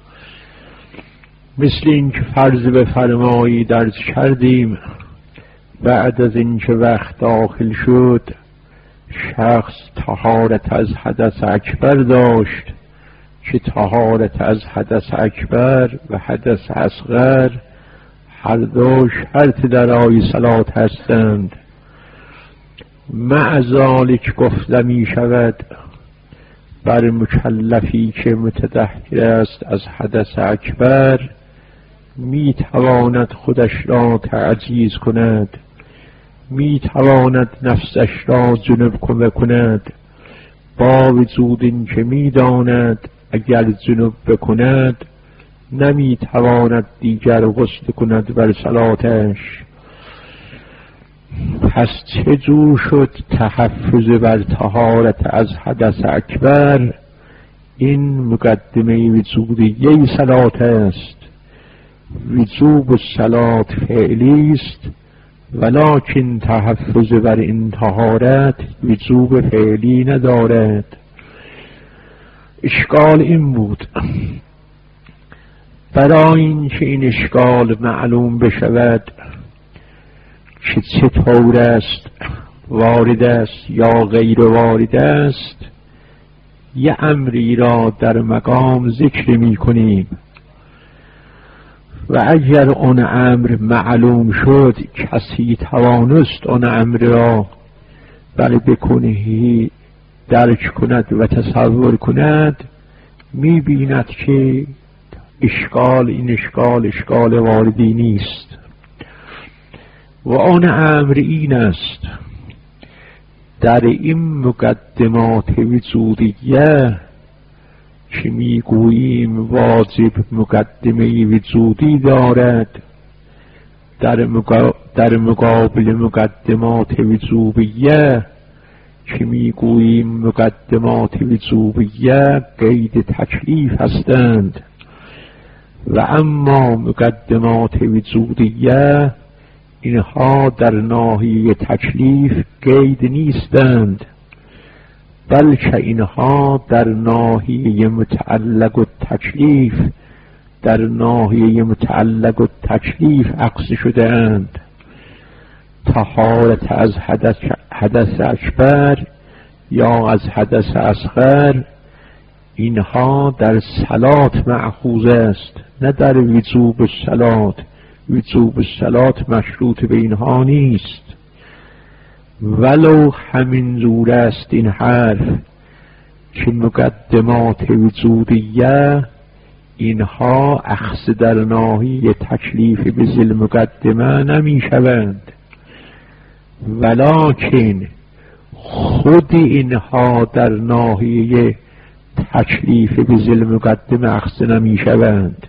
A: مثل اینکه فرض بفرمایید درس کردیم بعد از اینکه وقت داخل شد شخص طهارت از حدث اکبر داشت که طهارت از حدث اکبر و حدث اصغر هر دو شرط درای صلات هستند. مع ذالک گفته می شود بر مکلفی که متطهر است از حدث اکبر می تواند خودش را تعجیز کند، می تواند نفسش را جنب کند، با وجود این که می داند اگر جنب بکند نمی تواند دیگر غسل کند بر صلاتش. پس چه جور شد تحفظ بر طهارت از حدث اکبر؟ این مقدمه وجودیه صلات است. وجوب الصلات فعلی است ولکن تحفظ بر این طهارت وجوب فعلی ندارد. اشکال این بود. برای اینکه این اشکال معلوم بشود که چطور است وارد است یا غیر وارد است، یه امری را در مقام ذکر می کنیم و اگر آن امر معلوم شد کسی توانست آن امر را بل بکنه درک کند و تصور کند، می بیند که اشکال این اشکال اشکال واردی نیست. و آن امر این است در این مقدمات وجودیه که میگوییم واجب مقدمه وجودی دارد، در, مقا... در مقابل مقدمات وجوبیه که میگوییم مقدمات وجوبیه قید تکلیف هستند و اما مقدمات وجودیه اینها در ناحیه تکلیف قید نیستند، بلکه اینها در ناحیه متعلق التکلیف در ناحیه متعلق التکلیف عکس شده اند. طهارت از حدث, حدث اکبر یا از حدث اصغر اینها در صلات مأخوذ است نه در وجوب الصلات. وجوب الصلات مشروط به اینها نیست. ولو همین جور است این حرف که مقدمات وجودیه اینها اخذ در ناحیه تکلیف به ذی المقدمه نمی شوند، ولکن خود اینها در ناحیه تکلیف به ذی المقدمه اخذ نمی شوند،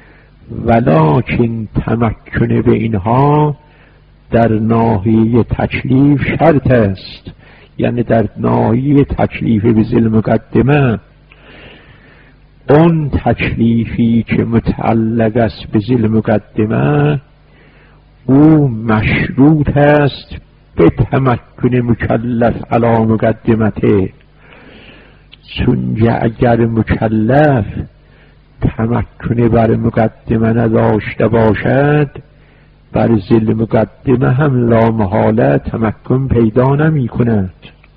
A: ولکن تمکن به اینها در ناحیه تکلیف شرط است، یعنی در ناحیه تکلیف به ذی المقدمه اون تکلیفی که متعلق است به ذی المقدمه او مشروط است به تمکن مکلف علی مقدمته، چون اگر مکلف تمکن بر مقدمه نداشته باشد بر ذل مقدمه هم لامحاله تمکن پیدا نمی کند.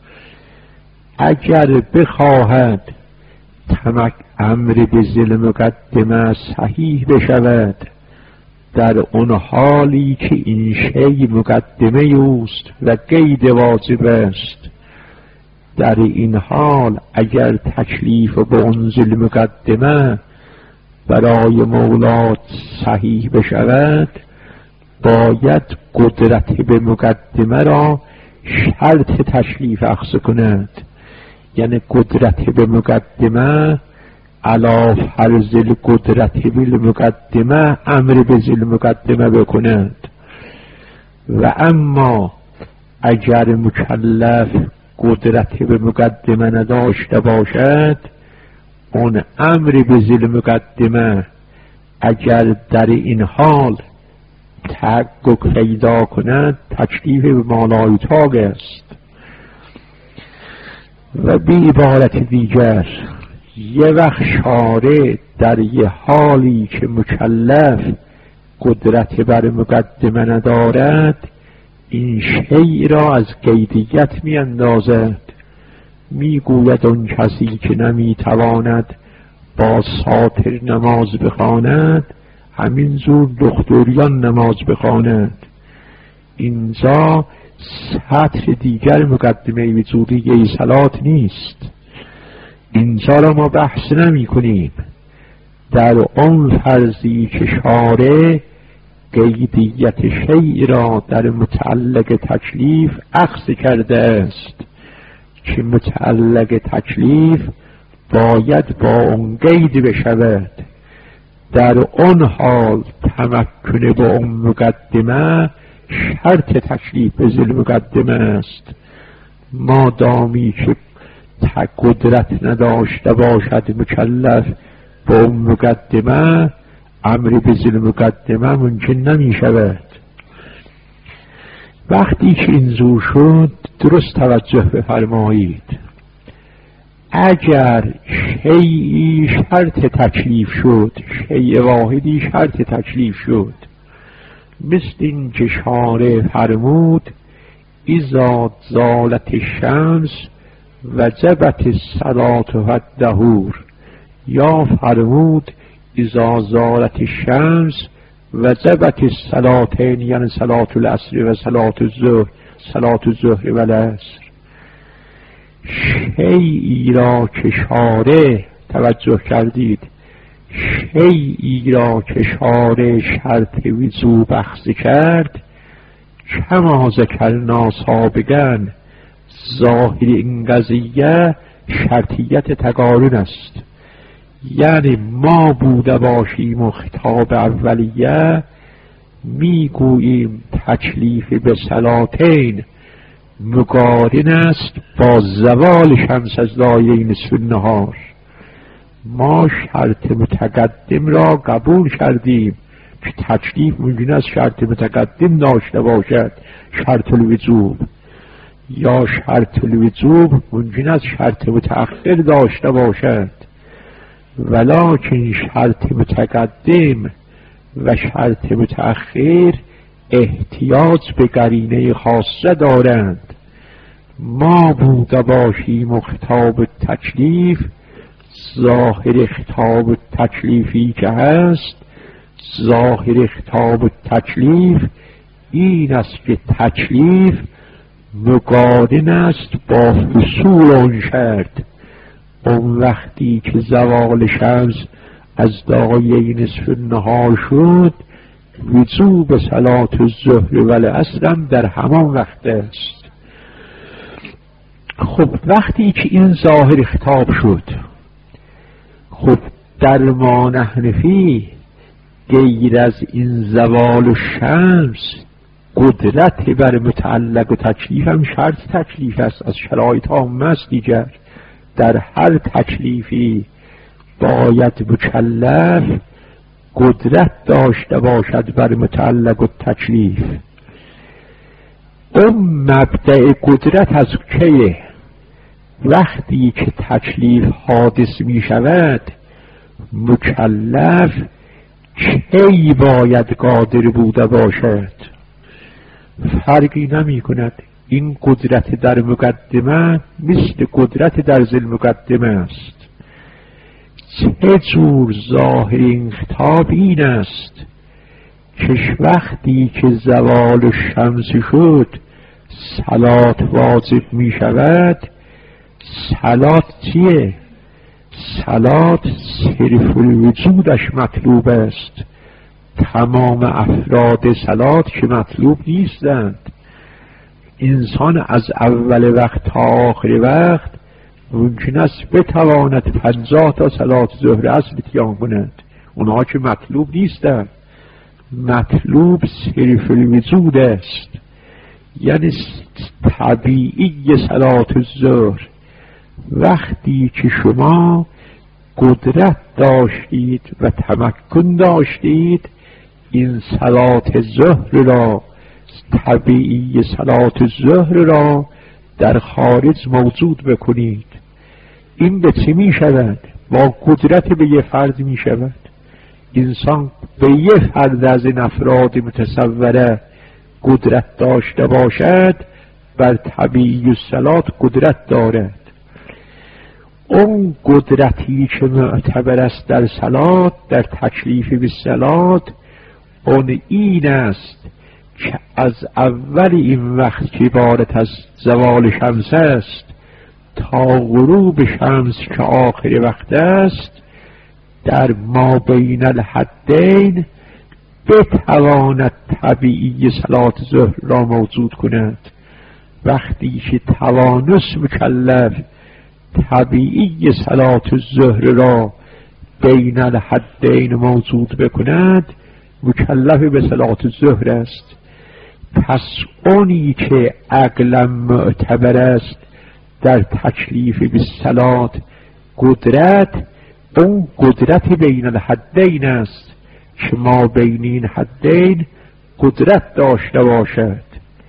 A: اگر بخواهد تمک امر به ذل مقدمه صحیح بشود، در اون حالی که این شی مقدمه اوست و قید واجب است، در این حال اگر تکلیف به اون ذل مقدمه برای مولات صحیح بشود، باید قدرت به مقدمه را شرط تکلیف اخذ کند. یعنی قدرت به مقدمه علا فرض القدرت بالمقدمه امر به ذل مقدمه بکند. و اما اگر مکلف قدرت به مقدمه نداشته باشد، اون امر به ذل مقدمه اگر در این حال تحقق پیدا کند، تکلیف به مالای طاق است. و به عبارت دیگر، یه وقت شارع در یه حالی که مکلف قدرت بر مقدمه ندارد، این شیء را از قیدیت می اندازد. می گوید اون کسی که نمی تواند با ساتر نماز بخواند، همین زور دختوریان نماز بخواند. اینجا سطر دیگر مقدمه وجودی صلات نیست. اینجا را ما بحث نمی کنیم. در اون فرضی که شارع قیدیت شیء را در متعلق تکلیف اخذ کرده است که متعلق تکلیف باید با اون قید بشود، در اون حال تمکن با اون مقدمه شرط تکلیف به ذل مقدمه است. ما دامی که قدرت نداشته باشد مکلف با اون مقدمه، امر به ذل مقدمه ممکن نمی شود. وقتی که این زور شد، درست توجه بفرمایید. اگر شیئی شرط تکلیف شد، شیء واحدی شرط تکلیف شد، مثل این که شارع فرمود اذا زالت الشمس وجبت الصلاة و الطهور، یا فرمود اذا زالت الشمس وجبت الصلاتین، یعنی صلاة العصر و صلاة الظهر، صلاة الظهر و العصر. شیئی را که شارع، توجه کردید، شیئی را که شارع شرط وجوب اخذ کرد، کما ذکرنا سابقاً، ظاهر این قضیه شرطیت تقارن است. یعنی ما بوده باشیم و خطاب اولیه میگوییم تکلیف به صلاتین مقارن است با زوال شمس از دایره نصف النهار. ما شرط متقدم را قبول کردیم که تکلیف ممکن است شرط متقدم داشته باشد، شرط الوجوب، یا شرط الوجوب ممکن است شرط متأخر داشته باشد. ولکن شرط متقدم و شرط متأخر احتیاج به قرینه خاصه دارند. ما بوده باشیم و خطاب تکلیف، ظاهر خطاب تکلیفی که هست، ظاهر خطاب تکلیف این است که تکلیف مقارن است با حصول اون شرط. اون وقتی که زوال شمس از دایره نصف النهار شد، وجوب صلاة الظهر و العصر در همان وقت است. خب وقتی که این ظاهر خطاب شد، خب در ما حنفی غیر از این زوال شمس قدرت بر متعلق و تکلیف هم شرط تکلیف است، از شرایط عامه است دیگر. در هر تکلیفی باید مکلف قدرت داشته باشد بر متعلق و تکلیف. اون مبدأ قدرت از کیه؟ وقتی که تکلیف حادث می شود، مکلف کی باید قادر بوده باشد. فرقی نمی کند. این قدرت در مقدمه مثل قدرت در ذی المقدمه است. چه جور ظاهر این خطاب این است که وقتی که زوال شمس شد صلات واجب می شود. صلات چیه؟ صلات صرف الوجودش مطلوب است. تمام افراد صلات که مطلوب نیستند. انسان از اول وقت تا آخر وقت ممکن است بتواند پنجاه تا صلات ظهر اصل اتیان کند. اونها که مطلوب نیستند. مطلوب صرف الوجود است، یعنی طبیعی صلات الظهر. وقتی که شما قدرت داشتید و تمکن داشتید این صلات ظهر را، طبیعی صلات ظهر را در خارج موجود بکنید، این به چه می شود؟ با قدرت به یه فرد می شود. انسان به یه فرد از این افراد متصوره قدرت داشته باشد بر طبیعی صلات قدرت دارد. اون قدرتی که معتبر است در صلات، در تکلیف به صلات، اون این است که از اول این وقت که عبارت از زوال شمس است تا غروب شمس که آخر وقت است، در ما بین الحدین بتواند طبیعی صلات ظهر را موجود کند. وقتی که توانست مکلف طبیعی صلات ظهر را بین الحدین موجود بکند، مکلف به صلات ظهر است. پس اونی که عقلا معتبر است در تکلیف به صلات قدرت، اون قدرت بین الحدین است که ما بین این حدین قدرت داشته باشد.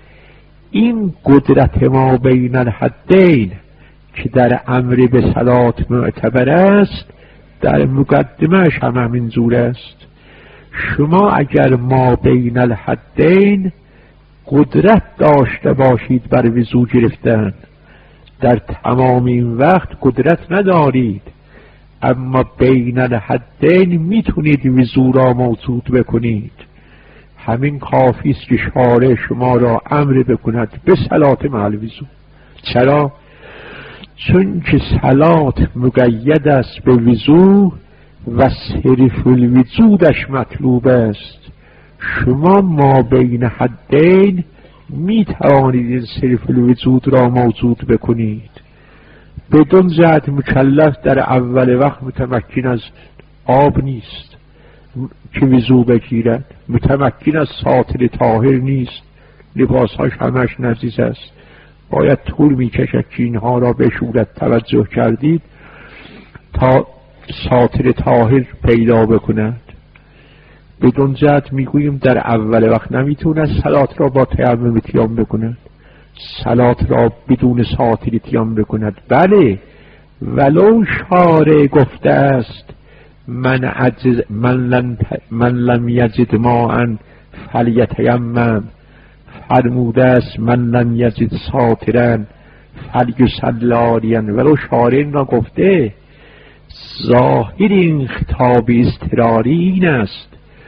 A: این قدرت ما بین الحدین که در امر به صلات معتبر است، در مقدمهش هم همین جور است. شما اگر ما بین الحدین قدرت داشته باشید بر وضو گرفتن، در تمام این وقت قدرت ندارید، اما بین الحدین میتونید وضو را موجود بکنید. همین کافی است که شارع شما را امر بکند به صلات مع الوضو. چرا؟ چون که صلات مقید است به وضو و صرف الوجودش مطلوب است. شما ما بین حدین می توانید این صرف الوجود را موجود بکنید. بدون جهت مکلف در اول وقت متمکن از آب نیست که وضو بگیرد، متمکن از ساتر طاهر نیست، لباسهاش همش نجس است، باید طول می کشد که اینها را به صورت توجه کردید تا ساتر طاهر پیدا بکند. بدون جهت میگوییم در اول وقت نمیتونه صلات را با تیمم اتیام بکند، صلات را بدون ساتر اتیام بکند. بله، ولو شارع گفته است من عجز من لم من لم یجد ماء فلیتیمم، فرموده است من لم یجد ساترا فلیصلی عاریا. ولو شارع را گفته، ظاهر این خطاب اضطراری این است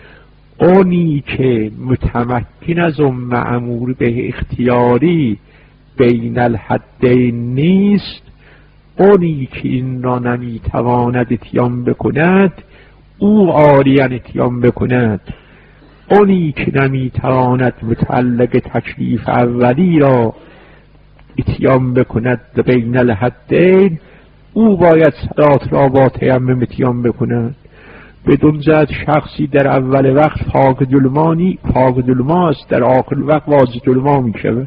A: اونی که متمکن از اون مأمور به اختیاری بین الحدین نیست، اونی که این را نمیتواند اتیام بکند او عاریا اتیام بکند. اونی که نمیتواند متعلق تکلیف اولی را اتیام بکند بین الحدین، او باید صلات را با تیمم اتیام بکند. بدون جهت شخصی در اول وقت فاقد المانی فاقد الما است، در آخر وقت واجد الما می شود،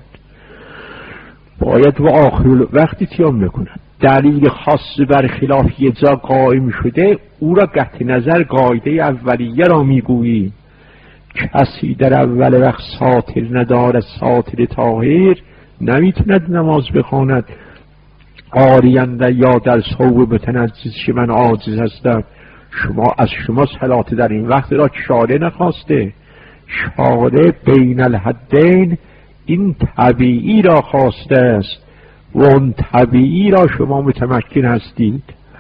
A: باید و آخر وقت اتیام بکند. دلیل خاص بر خلاف یه جا قائم شده، او را قطع نظر قاعده اولیه را می گویی. کسی در اول وقت ساتر ندارد، ساتر طاهر، نمیتوند نماز بخواند عاری‌اند یا در ثوب متنجس که من عاجز هستم. شما از شما صلات در این وقت را شارع نخواسته، شارع بین الحدین این طبیعی را خواسته است و اون طبیعی را شما متمکن هستید.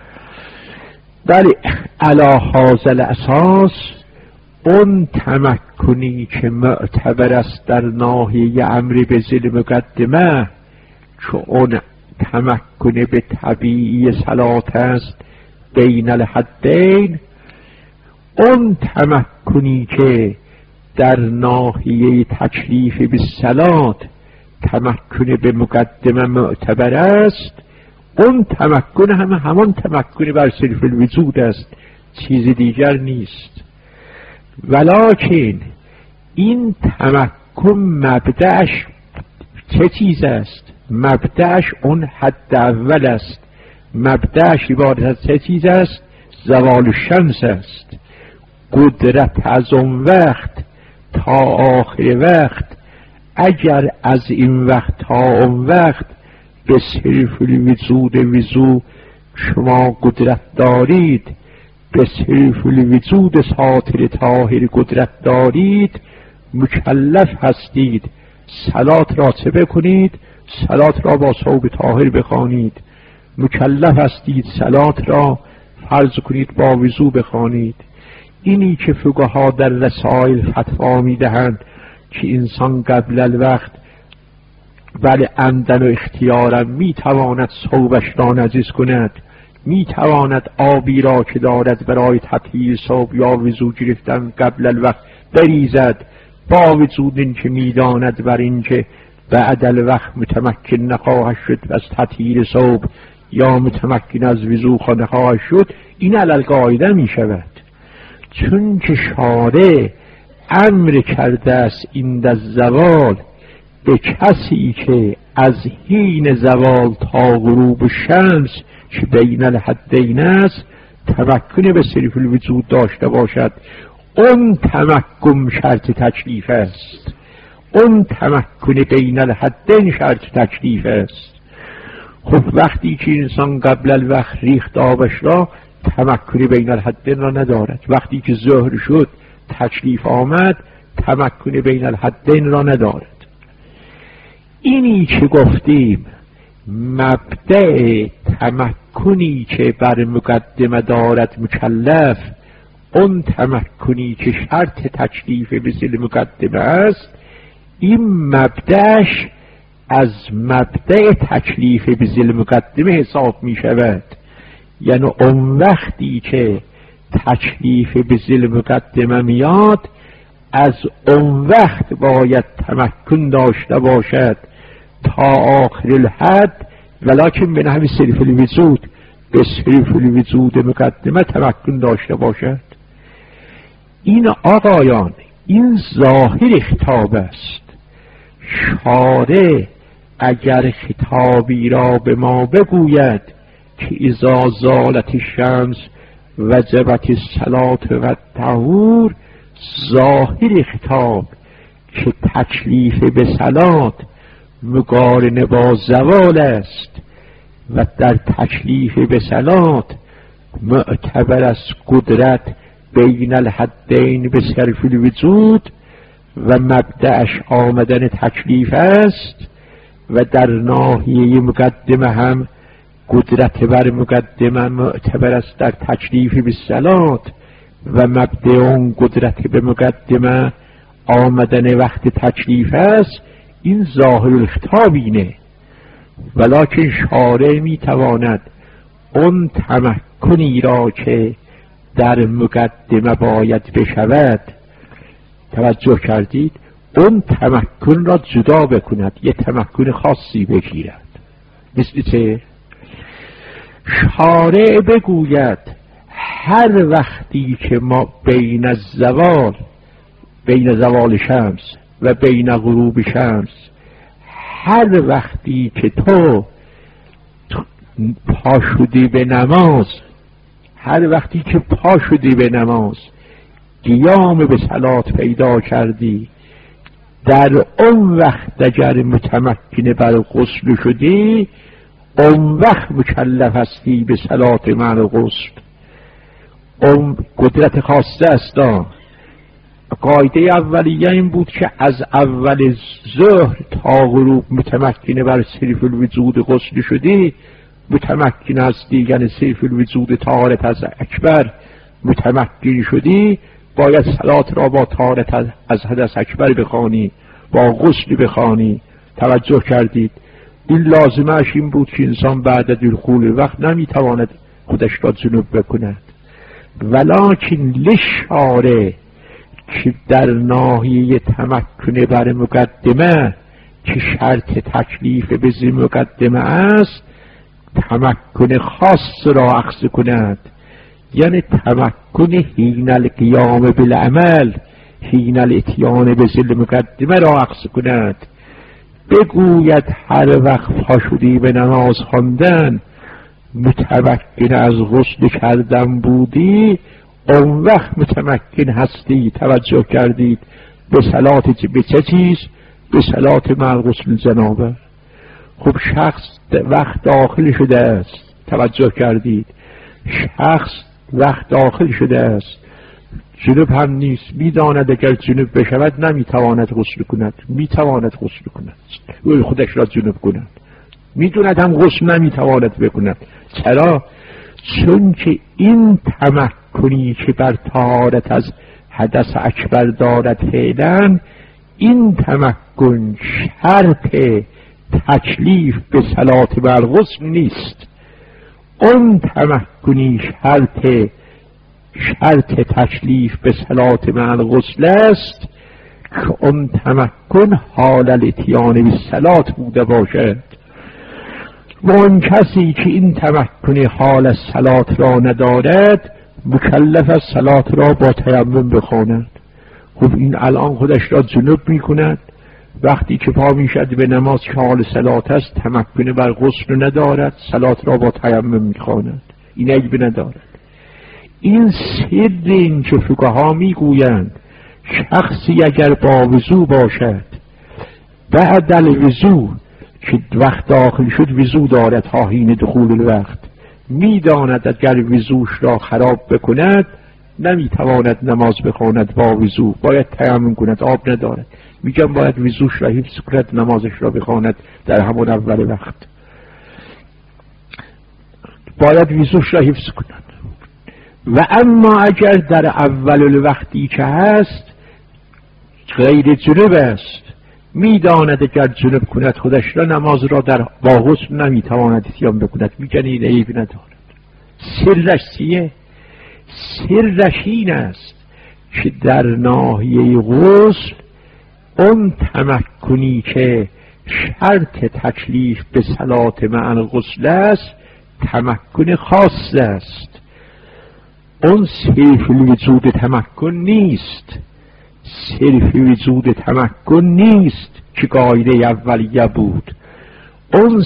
A: بله، علی هذا الاساس اون تمکنی که معتبر است در ناحیه امر به ذل مقدمه، چون اون تمکن به طبیعی صلات است بین الحدین، اون تمکنی که در ناحیه تکلیف به صلات تمکن به مقدمه معتبر است، اون تمکن هم همان تمکن بر صرف الوجود است، چیز دیگر نیست. ولکن این تمکن مبدأش چه چیز است؟ مبدأش اون حد اول است. مبدأش عبارت از چه چیز است؟ زوال الشمس است. قدرت از اون وقت تا آخر وقت، اگر از این وقت تا اون وقت به صرف الوجود وضو شما قدرت دارید، به صرف الوجود ساتر طاهر قدرت دارید، مکلف هستید صلات را چه بکنید؟ صلات را با ثوب طاهر بخوانید. مکلف هستید صلات را فرض کنید با وضو بخوانید. اینی که فقها در رسائل فتوا میدهند که انسان قبل الوقت بله عمدن و اختیارا میتواند ثوبش را نجس کند، میتواند آبی را که دارد برای تطهیر ثوب یا وضو گرفتن قبل الوقت بریزد، با وجود این که میداند بر این که بعد الوقت متمکن نخواهد شد از تطهیر ثوب یا متمکن از وضو نخواهد شد، این علی القاعده می شود. چون که شارع امر کرده است این در زوال به کسی که از حین زوال تا غروب شمس که بین الحدین است تمکن به صرف الوجود داشته باشد، اون تمکن شرط تکلیف است. اون تمکن بین الحدین شرط تکلیف است. خب وقتی که انسان قبل الوقت ریخت آبش را، تمکن بین الحدین را ندارد. وقتی که ظهر شد تکلیف آمد، تمکن بین الحدین را ندارد. اینی که گفتیم مبدأ تمکنی که بر مقدمه دارد مکلف، اون تمکنی که شرط تکلیف به ذل مقدمه است، این مبدأش از مبدأ تکلیف به ذل مقدمه حساب می شود. یعنی اون وقتی که تکلیف به ذل مقدمه میاد، از اون وقت باید تمکن داشته باشد تا آخر الحد، ولکن به نحو صرف الوجود، به صرف الوجود مقدمه تمکن داشته باشد. این آقایان این ظاهر خطاب است. شارع اگر خطابی را به ما بگوید که اذا زالت الشمس وجبت الصلاة و الطهور، ظاهر خطاب که تکلیف به صلات مقارنه با زوال است و در تکلیف به صلات معتبر است قدرت بین الحدین به صرف الوجود و مبدأش آمدن تکلیف است، و در ناحیه مقدمه هم قدرت بر مقدمه معتبر است در تکلیف به صلات و مبدأ اون قدرت به مقدمه آمدن وقت تکلیف است. این ظاهر الخطاب اینه. ولکن شارع میتواند اون تمکنی را که در مقدمه باید بشود، توجه کردید، اون تمکن را جدا بکند، یه تمکن خاصی بگیرد. مثل چه؟ شارع بگوید هر وقتی که ما بین الزوال، بین زوال شمس و بین غروب شمس، هر وقتی که تو پا شدی به نماز، هر وقتی که پا شدی به نماز، قیام به صلات پیدا کردی، در اون وقت اگر متمکن بر غسل شدی، اون وقت مکلف هستی به صلات مع غسل. اون قدرت خاصه است. قاعده اولیه این بود که از اول ظهر تا غروب متمکن بر صرف الوجود غسل شدی، متمکن از دیگر صرف الوجود طهارت از اکبر متمکن شدی، باید صلات را با طهارت از حدث اکبر بخوانی، با غسل بخوانی. توجه کردید؟ این لازمش این بود که انسان بعد از دخول وقت نمیتواند خودش را جنوب بکند. ولکن لشاره که در ناحیه تمکن بر مقدمه که شرط تکلیف به زیر مقدمه است، تمکن خاص را اخذ کند، یعنی تمکن حین القیام بالعمل، حین الاتیان به زیر مقدمه را اخذ کند. بگوید هر وقت پا شدی به نماز خواندن، متمکن از غسل کردن بودی، اون وقت متمکن هستی. توجه کردید؟ به صلات به چه چیز؟ به صلات مع غسل جنابه. خب شخص وقت داخل شده است، توجه کردید؟ شخص وقت داخل شده است، جنوب هم نیست، میداند اگر جنوب بشود نمیتواند غسل کند، میتواند غسل کند، او خودش را جنوب کند، میدوند هم غسل نمیتواند بکند. چرا؟ چون که این تمکنی که بر طهارت از حدث اکبر دارد فعلا، این تمکن شرط تکلیف به صلات بر غسل نیست. اون تمکنی شرط شرط تکلیف به صلات مع غسل است که اون تمکن حال الاتیان به صلات بوده باشد. و اون کسی که این تمکن حال صلات را ندارد، مکلف از صلات را با تیمم بخواند. خب این الان خودش را جنوب می کند، وقتی که پا می شد به نماز که حال صلات است، تمکن بر غسل ندارد، صلات را با تیمم می خواند، این عیب ندارد. این سر این که فقها می گویند شخصی اگر با وضو باشد، بعد الوضو که وقت داخل شد وضو دارد تا حین دخول الوقت، میداند اگر وضوش را خراب بکند نمیتواند نماز بخواند با وضو، باید تیمم کند، آب ندارد، میگم باید وضوش را حفظ کند، نمازش را بخواند در همون اول وقت، باید وضوش را حفظ کند. و اما اگر در اول الوقتی که هست غیر جنوب است، میداند اگر جنوب کند خودش را، نماز را در با غسل نمیتواند اتیان بکند، میگن این عیب ندارد. سرش چیه؟ سرش این است که در ناحیه غسل اون تمکنی که شرط تکلیف به صلات مع غسل است، تمکن خاص است. اون صرف الوجود تمکن نیست، صرف وجود تمکن نیست که قاعده اولیه بود. اون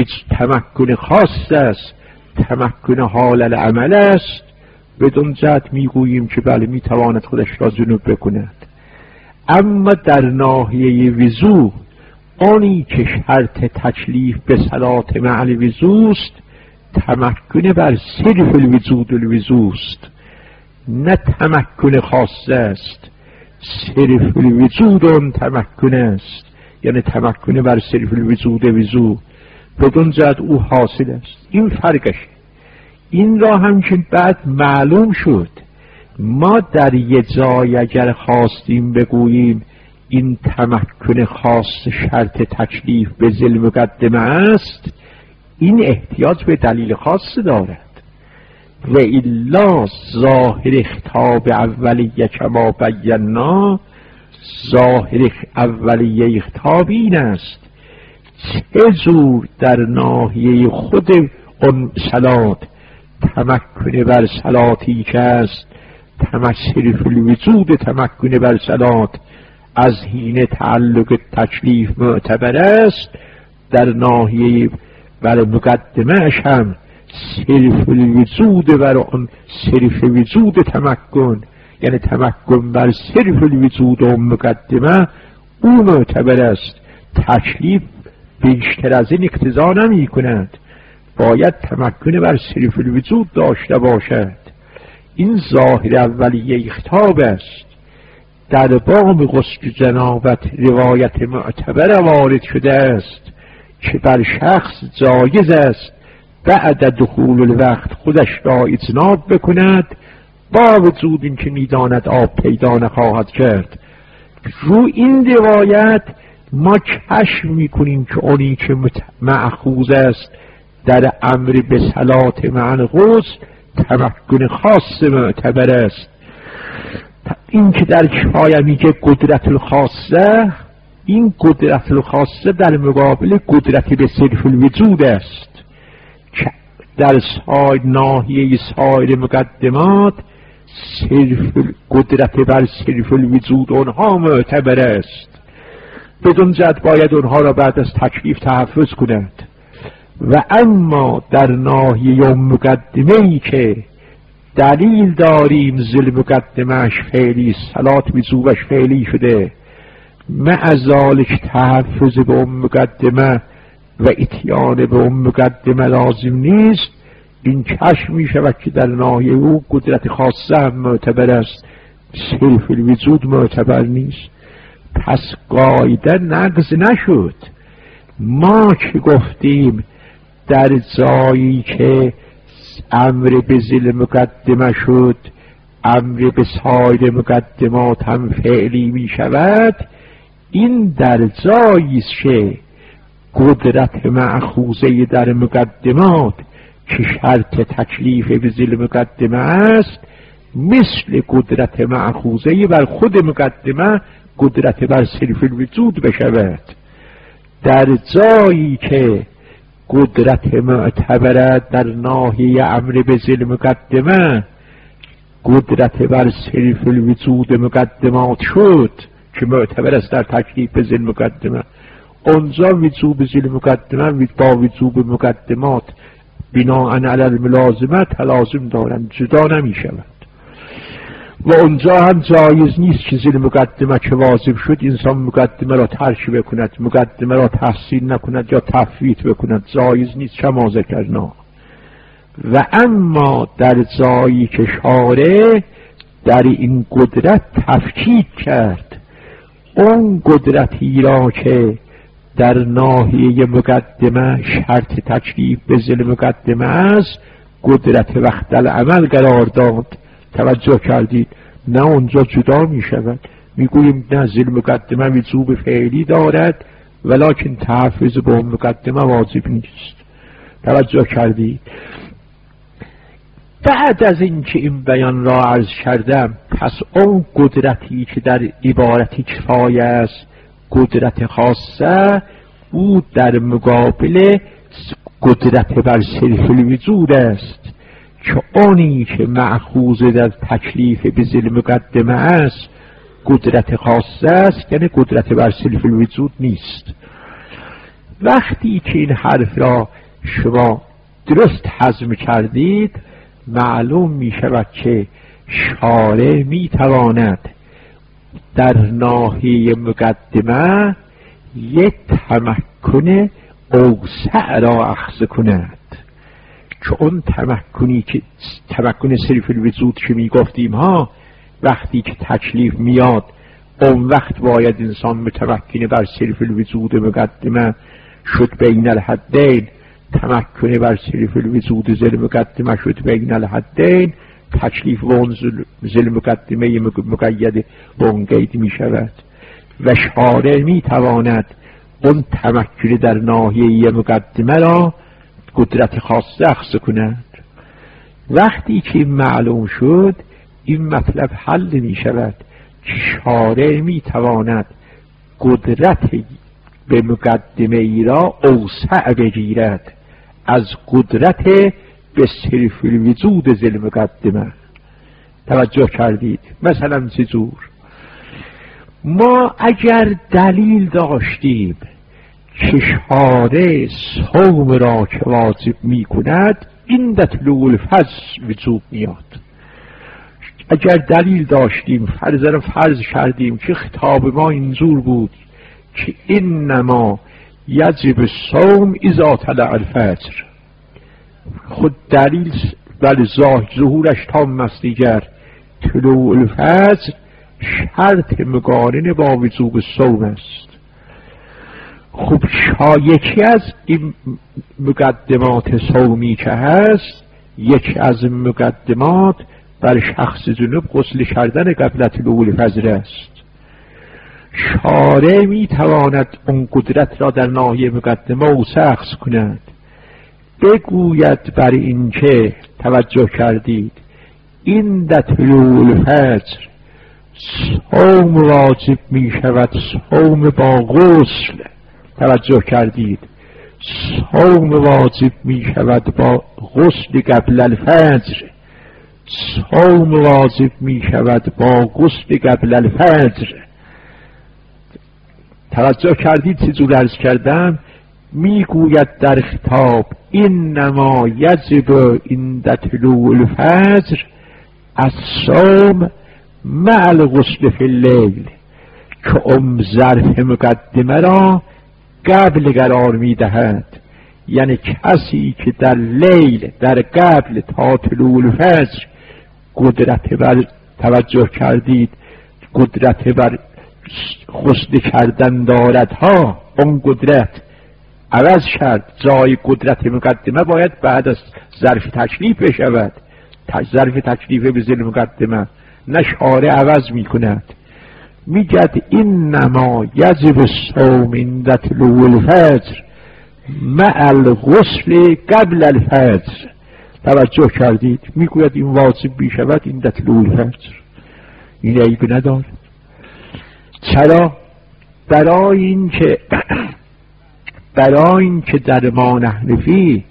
A: تمکن خاص است، تمکن حال العمل است. بدون جهت میگوییم که بله میتواند خودش را جنوب بکند. اما در ناحیه وضو، آنی که شرط تکلیف به صلات مع الوضوست، تمکن بر صرف الوجود الوضوست، نه تمکن خاص است. صرف الوجود اون تمکن است، یعنی تمکن بر صرف الوجود وضو، بدون جهت او حاصل است. این فرقشه. این را همچنین بعد معلوم شد. ما در یه جای اگر خواستیم بگوییم این تمکن خاص شرط تکلیف به ذیل مقدمه است، این احتیاج به دلیل خاص دارد. و الا ظاهر خطاب اولیه کما بینا، ظاهر اولیه خطاب این است چه جور در ناحیه خود اون صلات تمکن بر صلاتی که است، تمثل الوجود تمکن بر صلات از حین تعلق تکلیف معتبر است، در ناحیه بر مقدمهش هم صرف الوجود بر آن صرف وجود تمکن، یعنی تمکن بر صرف الوجود و مقدمه او معتبر است. تکلیف بیشتر از این اقتضا نمی کند، باید تمکن بر صرف الوجود داشته باشد. این ظاهر اولیه خطاب است. در باب غسل جنابت روایت معتبر وارد شده است که بر شخص جایز است بعد دخول الوقت خودش را اجناب بکند با وجود این که میداند آب پیدا نخواهد کرد. رو این روایت ما کشف میکنیم که اونی که مأخوذ است در امر به صلات مع الغسل تمکن خاص معتبر است. این که در کفایه میگه قدرت الخاصه، این قدرت الخاصه در مقابل قدرت به صرف الوجود است که در سایر ناحیه سایر مقدمات صرف قدرت بر صرف الوجود اونها معتبر است. بدون جد باید اونها را بعد از تکلیف تحفظ کند. و اما در ناحیه مقدمه‌ای که دلیل داریم زل مقدمهش فعلی صلات وجوبش فعلی شده، مع ذالک تحفظ به اون مقدمه و اتیان به اون مقدمه لازم نیست، این کشف می شود که در ناحیه او قدرت خاصه هم معتبر است، صرف الوجود معتبر نیست. پس قاعده نقض نشد. ما که گفتیم در جایی که امر به ذل مقدمه شد امر به سایر مقدمات هم فعلی می شود، این در جایی است که قدرت مأخوذه در مقدمات که شرط تکلیف به ذل مقدمه است مثل قدرت مأخوذه بر خود مقدمه قدرت بر صرف الوجود بشود. در جایی که قدرت معتبرت در ناحیه امر به ذل مقدمه قدرت بر صرف الوجود مقدمات شد که معتبر است در تکلیف به ذل مقدمه، اونجا وجوب ذل مقدمه با وجوب مقدمات بناء علی الملازمه تلازم دارند، جدا نمی شود. و اونجا هم جایز نیست که ذل مقدمه که واجب شد انسان مقدمه را ترک بکند، مقدمه را تحسین نکند یا تفویت بکند، جایز نیست کما ذکرنا. و اما در جایی که شارع در این قدرت تفکیک کرد، اون قدرتی را که در ناحیه مقدمه شرط تکلیف به ذل مقدمه است قدرت وقت العمل قرار داد. توجه کردید؟ نه اونجا جدا می شود. می گوییم نه ذل مقدمه وجوب فعلی دارد ولکن تحفظ به اون مقدمه واجب نیست. توجه کردید؟ بعد از اینکه این بیان را عرض کردم، پس اون قدرتی که در عبارتی کفایه است قدرت خاصه او در مقابل قدرت بر صرف الوجود است که اونی که مأخوذ در تکلیف به ذل مقدمه است قدرت خاصه است، یعنی قدرت بر صرف الوجود نیست. وقتی که این حرف را شما درست هضم کردید معلوم می شود که شارع می تواند در ناحیه مقدمه یک تمکن اوسع را اخذ کند که اون تمکنی که تمکن صرف الوجود که می گفتیم ها، وقتی که تکلیف میاد اون وقت باید انسان متمکن بر صرف الوجود مقدمه شد بین الحدین، تمکن بر صرف الوجود ذل مقدمه شد بین الحدین، تکلیف و اون ذل مقدمه مقید به اون قید می شود و شارع می تواند اون تمکن در ناحیه مقدمه را قدرت خاصه اخذ کند. وقتی که معلوم شد این مطلب حل می شود که شارع می تواند قدرت به مقدمه ای را اوسع بگیرد از قدرت به صرف الوجود ذل مقدمه. توجه کردید؟ مثلا چجور؟ ما اگر دلیل داشتیم که شارع صوم را که واجب می کند این در طلوع الفجر وجوب میاد. اگر دلیل داشتیم فرض را فرض کردیم که خطاب ما اینجور بود که انما یجب الصوم اذا طلع الفجر، خود دلیل بل ظهورش تام است دیگر طلوع الفجر شرط مقارن با وجوب صوم است. خب یکی از این مقدمات صومی که هست، یکی از مقدمات بر شخص جنوب غسل کردن قبل طلوع الفجر است. شارع می تواند اون قدرت را در ناحیه مقدمه او شخص کند، بگوید بر این که توجه کردید این در طلوع الفجر صوم واجب می شود، صوم با غسل. توجه کردید صوم واجب می شود با غسل قبل الفجر، صوم واجب می شود با غسل قبل الفجر. توجه کردید چجور عرض کردم؟ میگوید در خطاب اینما یجب عند طلوع الفجر الصوم مع الغسل فی اللیل، که ام ظرف مقدمه را قبل قرار میدهد. یعنی کسی که در لیل در قبل تا طلوع الفجر قدرت بر توجه کردید قدرت بر غسل کردن دارد ها، اون قدرت عوض کرد، جای قدرت مقدمه باید بعد از ظرف تکلیف بشود. ظرف تکلیف به ذیل مقدمه، نه شارع عوض می کند. میگد اینما یجب الصوم عند طلوع الفجر مع الغسل قبل الفجر. توجه کردید میگوید این واجب بی شود عند طلوع الفجر، این عیب ندارد. چرا؟ برای این که برای این که در ما نحنفی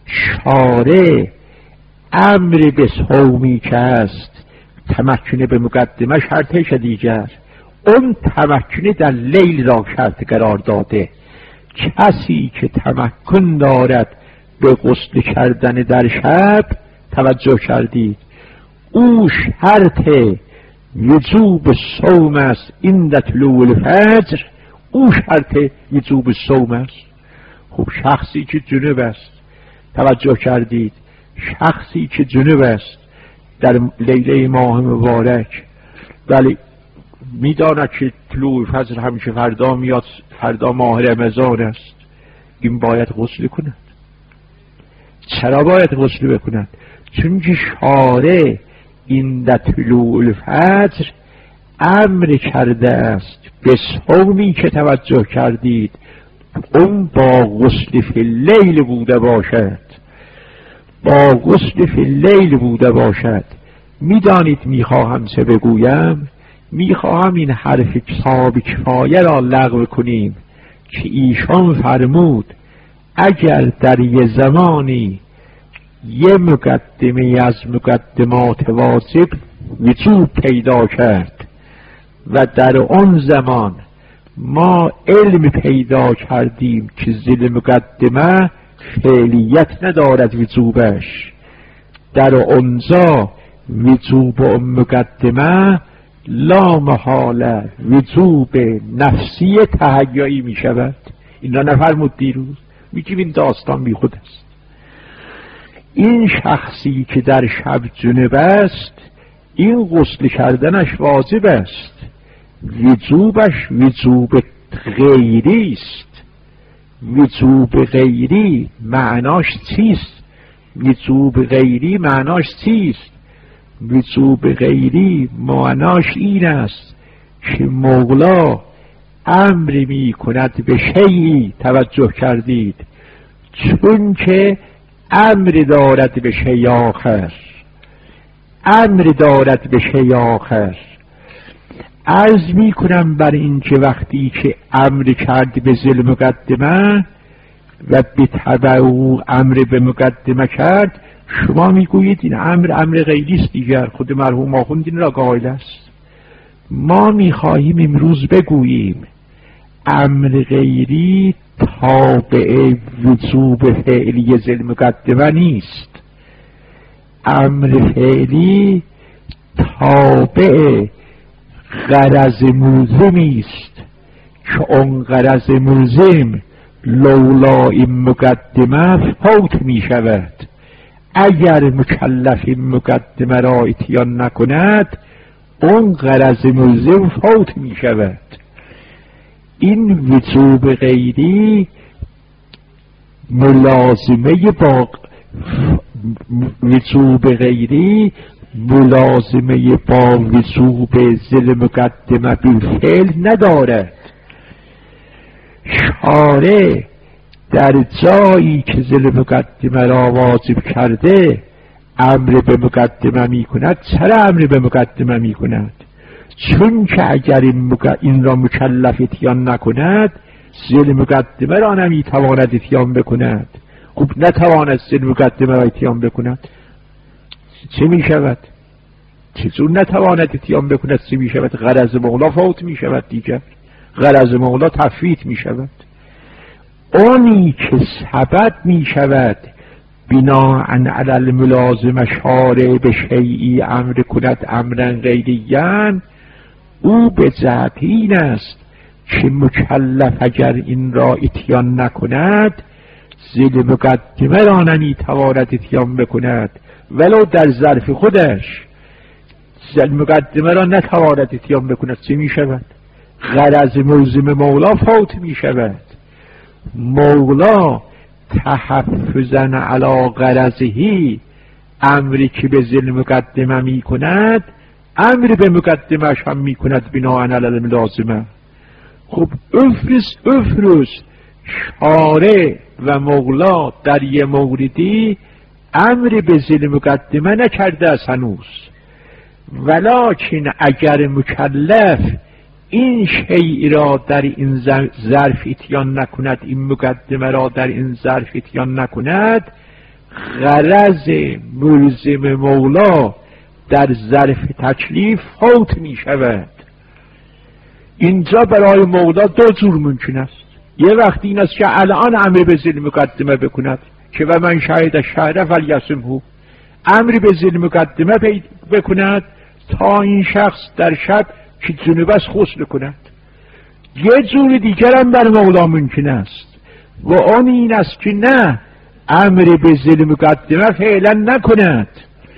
A: شارع امر به صومی که است تمکن به مقدمه شرطش دیگر، اون تمکن در لیل را شرط قرار داده. کسی که تمکن دارد به غسل کردن در شب، توجه کردید او شرط وجوب صوم است عند طلوع الفجر، او شرط وجوب صوم است. خب شخصی که جنوب است، توجه کردید شخصی که جنوب است در لیله ماه مبارک، ولی میداند که طلوع فجر همیشه فردا میاد، فردا ماه رمضان است، این باید غسل کند. چرا باید غسل بکند؟ چون که شارع این در طلوع الفجر امر کرده است به صومی که توجه کردید اون با غسل فی اللیل بوده باشد، با غسل فی اللیل بوده باشد. میدانید میخواهم چه بگویم؟ میخواهم این حرف حساب کفایه را لغو کنیم که ایشان فرمود اگر در یه زمانی یه مقدمه از مقدمات واجب وجوب پیدا کرد و در اون زمان ما علم پیدا کردیم که ذیل مقدمه فعلیت ندارد وجوبش، در اونجا وجوب اون مقدمه لا محاله وجوب نفسی تهیایی می شود. این را نفرمود دیروز؟ میگیم این داستان بی خود است. این شخصی که در شب جنب است این غسل کردنش واجب است، وجوبش وجوب غیری است. وجوب غیری معناش چیست؟ وجوب غیری معناش چیست؟ وجوب غیری معناش این است که مولا امر می کند به شیئی، توجه کردید، چون که امر دارد به شیء آخر، امر دارد به شیء آخر. عرض می کنم بر این که وقتی که امر کرد به ذیل مقدمه و به تبع او امر به مقدمه کرد، شما میگویید این امر امر غیری است دیگر، خود مرحوم آخوند این را قائل است. ما میخواهیم امروز بگوییم امر غیری تابع وجوب فعلی ذیل مقدمه نیست، امر فعلی تابع غرض ملزمی است که اون غرض ملزم لولا این مقدمه فوت می شود. اگر مکلف این مقدمه را اتیان نکند اون غرض ملزم فوت می شود. این وجوب غیری ملازمه با وجوب غیری ملازمه با وجوب ذل مقدمه بالفعل ندارد. شارع در جایی که ذل مقدمه را واجب کرده امر به مقدمه می کند. چرا امر به مقدمه می کند؟ چون که اگر این, این را مکلف اتیان نکند ذل مقدمه را نمی تواند اتیان بکند. خب نتواند ذل مقدمه را اتیان بکند چه می شود؟ چطور نتواند اتیان بکند چه می شود؟ غرض مولا فوت می شود دیگر. غرض مولا تفویت می شود. اونی که سبب می شود بناء علی الملازمه شارع به شیئی امر کند امرا غیریاً، او به جهت این است که مکلف اگر این را اتیان نکند ذل مقدمه را نمیتواند اتیان بکند ولو در ظرف خودش. ذل مقدمه را نتواند اتیان بکند چه می شود؟ غرض ملزم مولا فوت می شود. مولا تحفظاً علی غرضهی امری که به ذل مقدمه می کند امر به مقدمه هم می کند بناء علی الملازمه. خب افرس افرس شارع و مولا در یه موردی امر به ذل مقدمه نکرده است هنوز، ولکن اگر مکلف این شیء را در این ظرف اتیان نکند، این مقدمه را در این ظرف اتیان نکند، غرض ملزم مولا در ظرف تکلیف فوت می شود. اینجا برای مولا دو جور ممکن است. یه وقت این است که الان امر به ذل مقدمه بکند که و من شاهد الشهر فلیصمه، امر به ذل مقدمه بکند تا این شخص در شب که جنوب است غسل کند. یه جور دیگر هم بر مولا ممکن است و آن این است که نه، امر به ذل مقدمه فعلا نکند،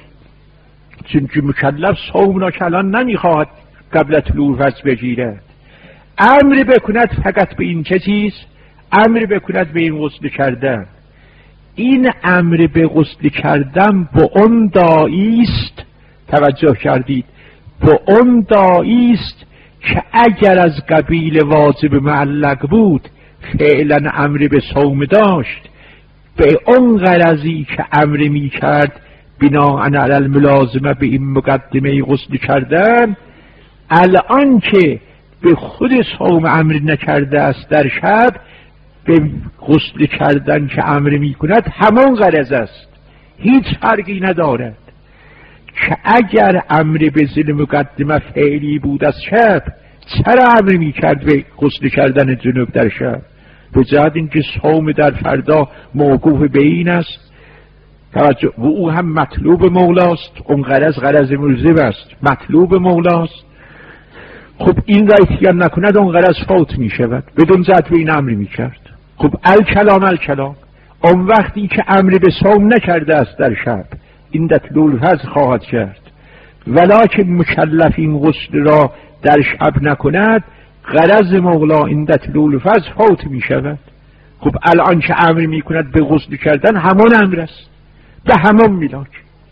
A: چون که مکلف صوم را کلان نمیخواهد قبل طلوع فجر بگیرد. امر بکند فقط به این چه چیز؟ امر بکند به این غسل کردن. این امر به غسل کردن با اون داعی است، توجه کردید، با اون داعی است که اگر از قبیل واجب معلق بود فعلا امر به صوم داشت، به اون غرضی که امر می کرد بناء علی الملازمه به این مقدمه غسل کردن، الان که به خود صوم امر نکرده است در شب، به غسل کردن که امر می کند همان غرض است، هیچ فرقی ندارد. که اگر امر به ذل مقدمه فعلی بود از شب، چرا امر می کرد به غسل کردن جنوب در شب؟ به جهت اینکه صوم در فردا موقوف به این است توجه، و او هم مطلوب مولاست، اون غرض غرض ملزم است، مطلوب مولاست. خب این را اتیان نکند اون غرض فوت می شود، بدون جهت به این امر می کرد. خب الکلام الکلام، اون وقتی که امر به صوم نکرده است در شب، این در طلوع الفجر خواهد کرد، ولکن مکلف این غسل را در شب نکند، غرض مولا این در طلوع الفجر فوت می شود. خب الان که امر می کند به غسل کردن همان امر است، به همان میلاک.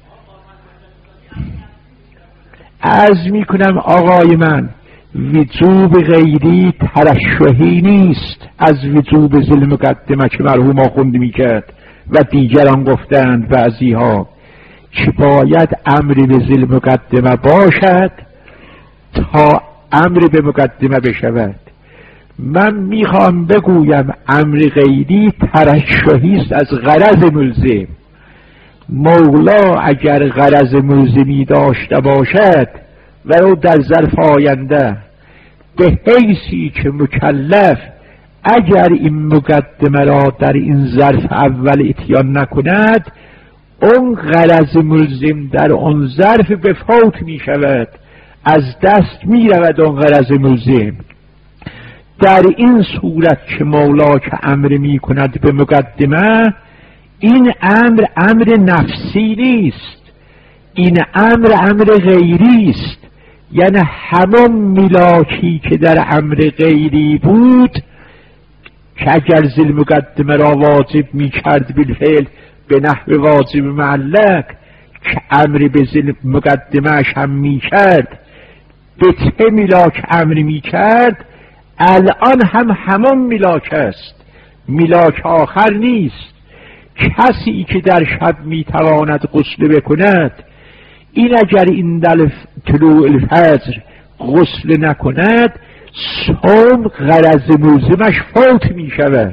A: عرض می کنم آقای من، وجوب غیری ترشحی نیست از وجوب ذل مقدمه که مرحوم آخوند می کرد و دیگران گفتند بعضی ها که باید امر به ذل مقدمه باشد تا امر به مقدمه بشود. من میخوام بگویم امر غیری ترشحی است از غرض ملزم. مولا اگر غرض ملزمی داشته باشد ولو در ظرف آینده، به حیثی که مکلف اگر این مقدمه را در این ظرف اول اتیان نکند، اون غرض ملزم در اون ظرف به فوت می شود، از دست می رود اون غرض ملزم. در این صورت که مولا که امر می کند به مقدمه، این امر امر نفسی نیست، این امر امر غیری است. یعنی همون ملاکی که در امر غیری بود که اگر ذی مقدمه را واجب می کرد بالفعل به نحو واجب معلق، که امر به ذی مقدمه هم می کرد، به چه ملاک امر می کرد، الان هم همون ملاک است، ملاک آخر نیست. کسی که در شب می تواند غسل بکند، این اگر این در طلوع الفجر غسل نکند، صوم غرض ملزمش فوت می شود.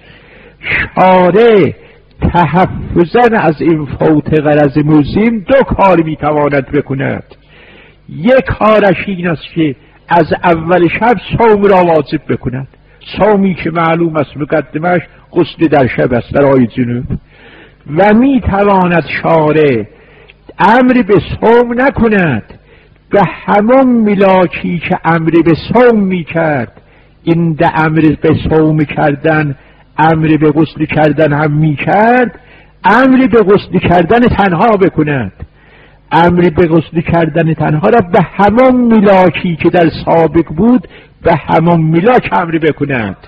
A: شارع تحفظاً از این فوت غرض ملزم دو کار می تواند بکند. یک کارش این است که از اول شب صوم را واجب بکند، صومی که معلوم است مقدمش غسل در شب است در آیه جنوب. و می تواند شارع امر به صوم نکند، به همون ملاکی که امر به صوم می کرد، این ده امر به صوم کردن امر به غسل کردن هم می کرد، امر به غسل کردن تنها بکند. امر به غسل کردن تنها را به همون ملاکی که در سابق بود به همون ملاک امر بکند.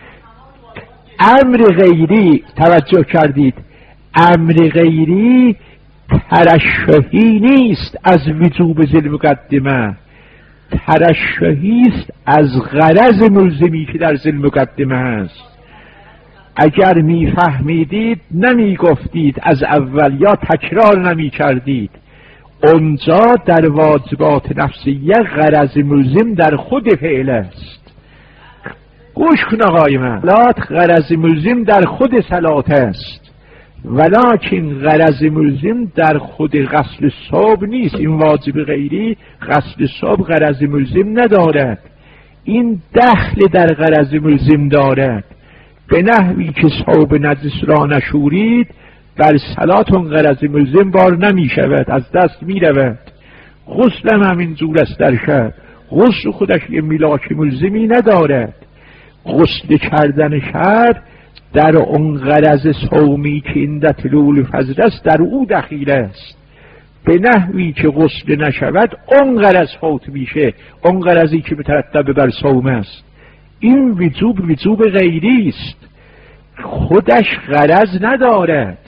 A: امر غیری، توجه کردید، امر غیری ترشحی نیست از وجوب ذی مقدمه، ترشحی است از غرض ملزمی که در ذی مقدمه است. اگر میفهمیدید نمی گفتید از اول یا تکرار نمی کردید. اونجا در واجبات نفسیه غرض ملزم در خود فعل است. گوش کن آقای من، صلات غرض ملزم در خود صلات است، ولکن غرض ملزم در خود غسل صبح نیست. این واجب غیری غسل صبح غرض ملزم ندارد، این دخل در غرض ملزم دارد. به نحوی که صوب نجس را نشورید بر صلاتون غرض ملزم بار نمی شود، از دست می رود. غسل هم همین جور است در شب، غسل خودش یه ملاک ملزمی ندارد. غسل کردن شب در اون غرض صومی که این در طلوع الفجر است در او دخیل است. به نحوی که غسل نشود اون غرض فوت میشه، اون غرضی که مترتب بر صوم است. این وجوب وجوب غیری است، خودش غرض ندارد،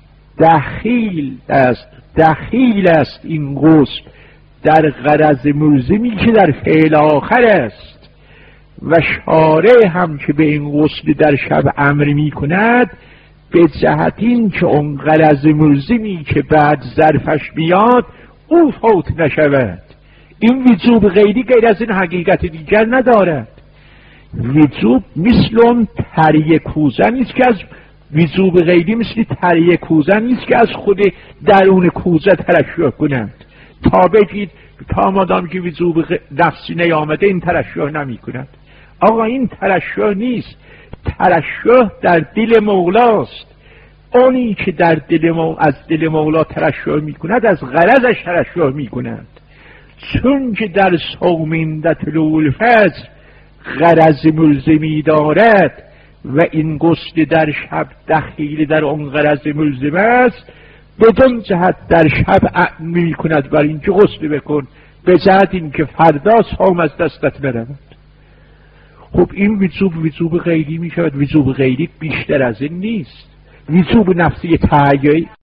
A: دخیل است، دخیل است این غسل در غرض ملزمی که در فعل آخر است. و شارع هم که به این غسل در شب امر می کند به جهت این که اون غرض ملزمی که بعد ظرفش بیاد او فوت نشود. این وجوب غیری غیر از این حقیقت دیگر ندارد. وجوب مثل اون تریه کوزه نیست که از وجوب غیری مثل تریه کوزه نیست که از خود درون کوزه ترشح کنند. تا بگید تا مادام که وجوب نفسی نیامده این ترشح نمی کند. آقا این ترشح نیست، ترشح در دل مولاست. اونی که در دل مولا از دل مولا ترشح می کند از غرضش ترشح می کند. چون که در صوم در طلوع الفجر غرض ملزمی دارد و این غسل در شب دخیل در اون غرض ملزم است، بدون جهت در شب می کند بر این که غسل بکن، به جهت این که فردا صوم از دستت برود. خب این وجوب وجوب غیری می شود. وجوب غیری بیشتر از این نیست. وجوب نفسی تهیعی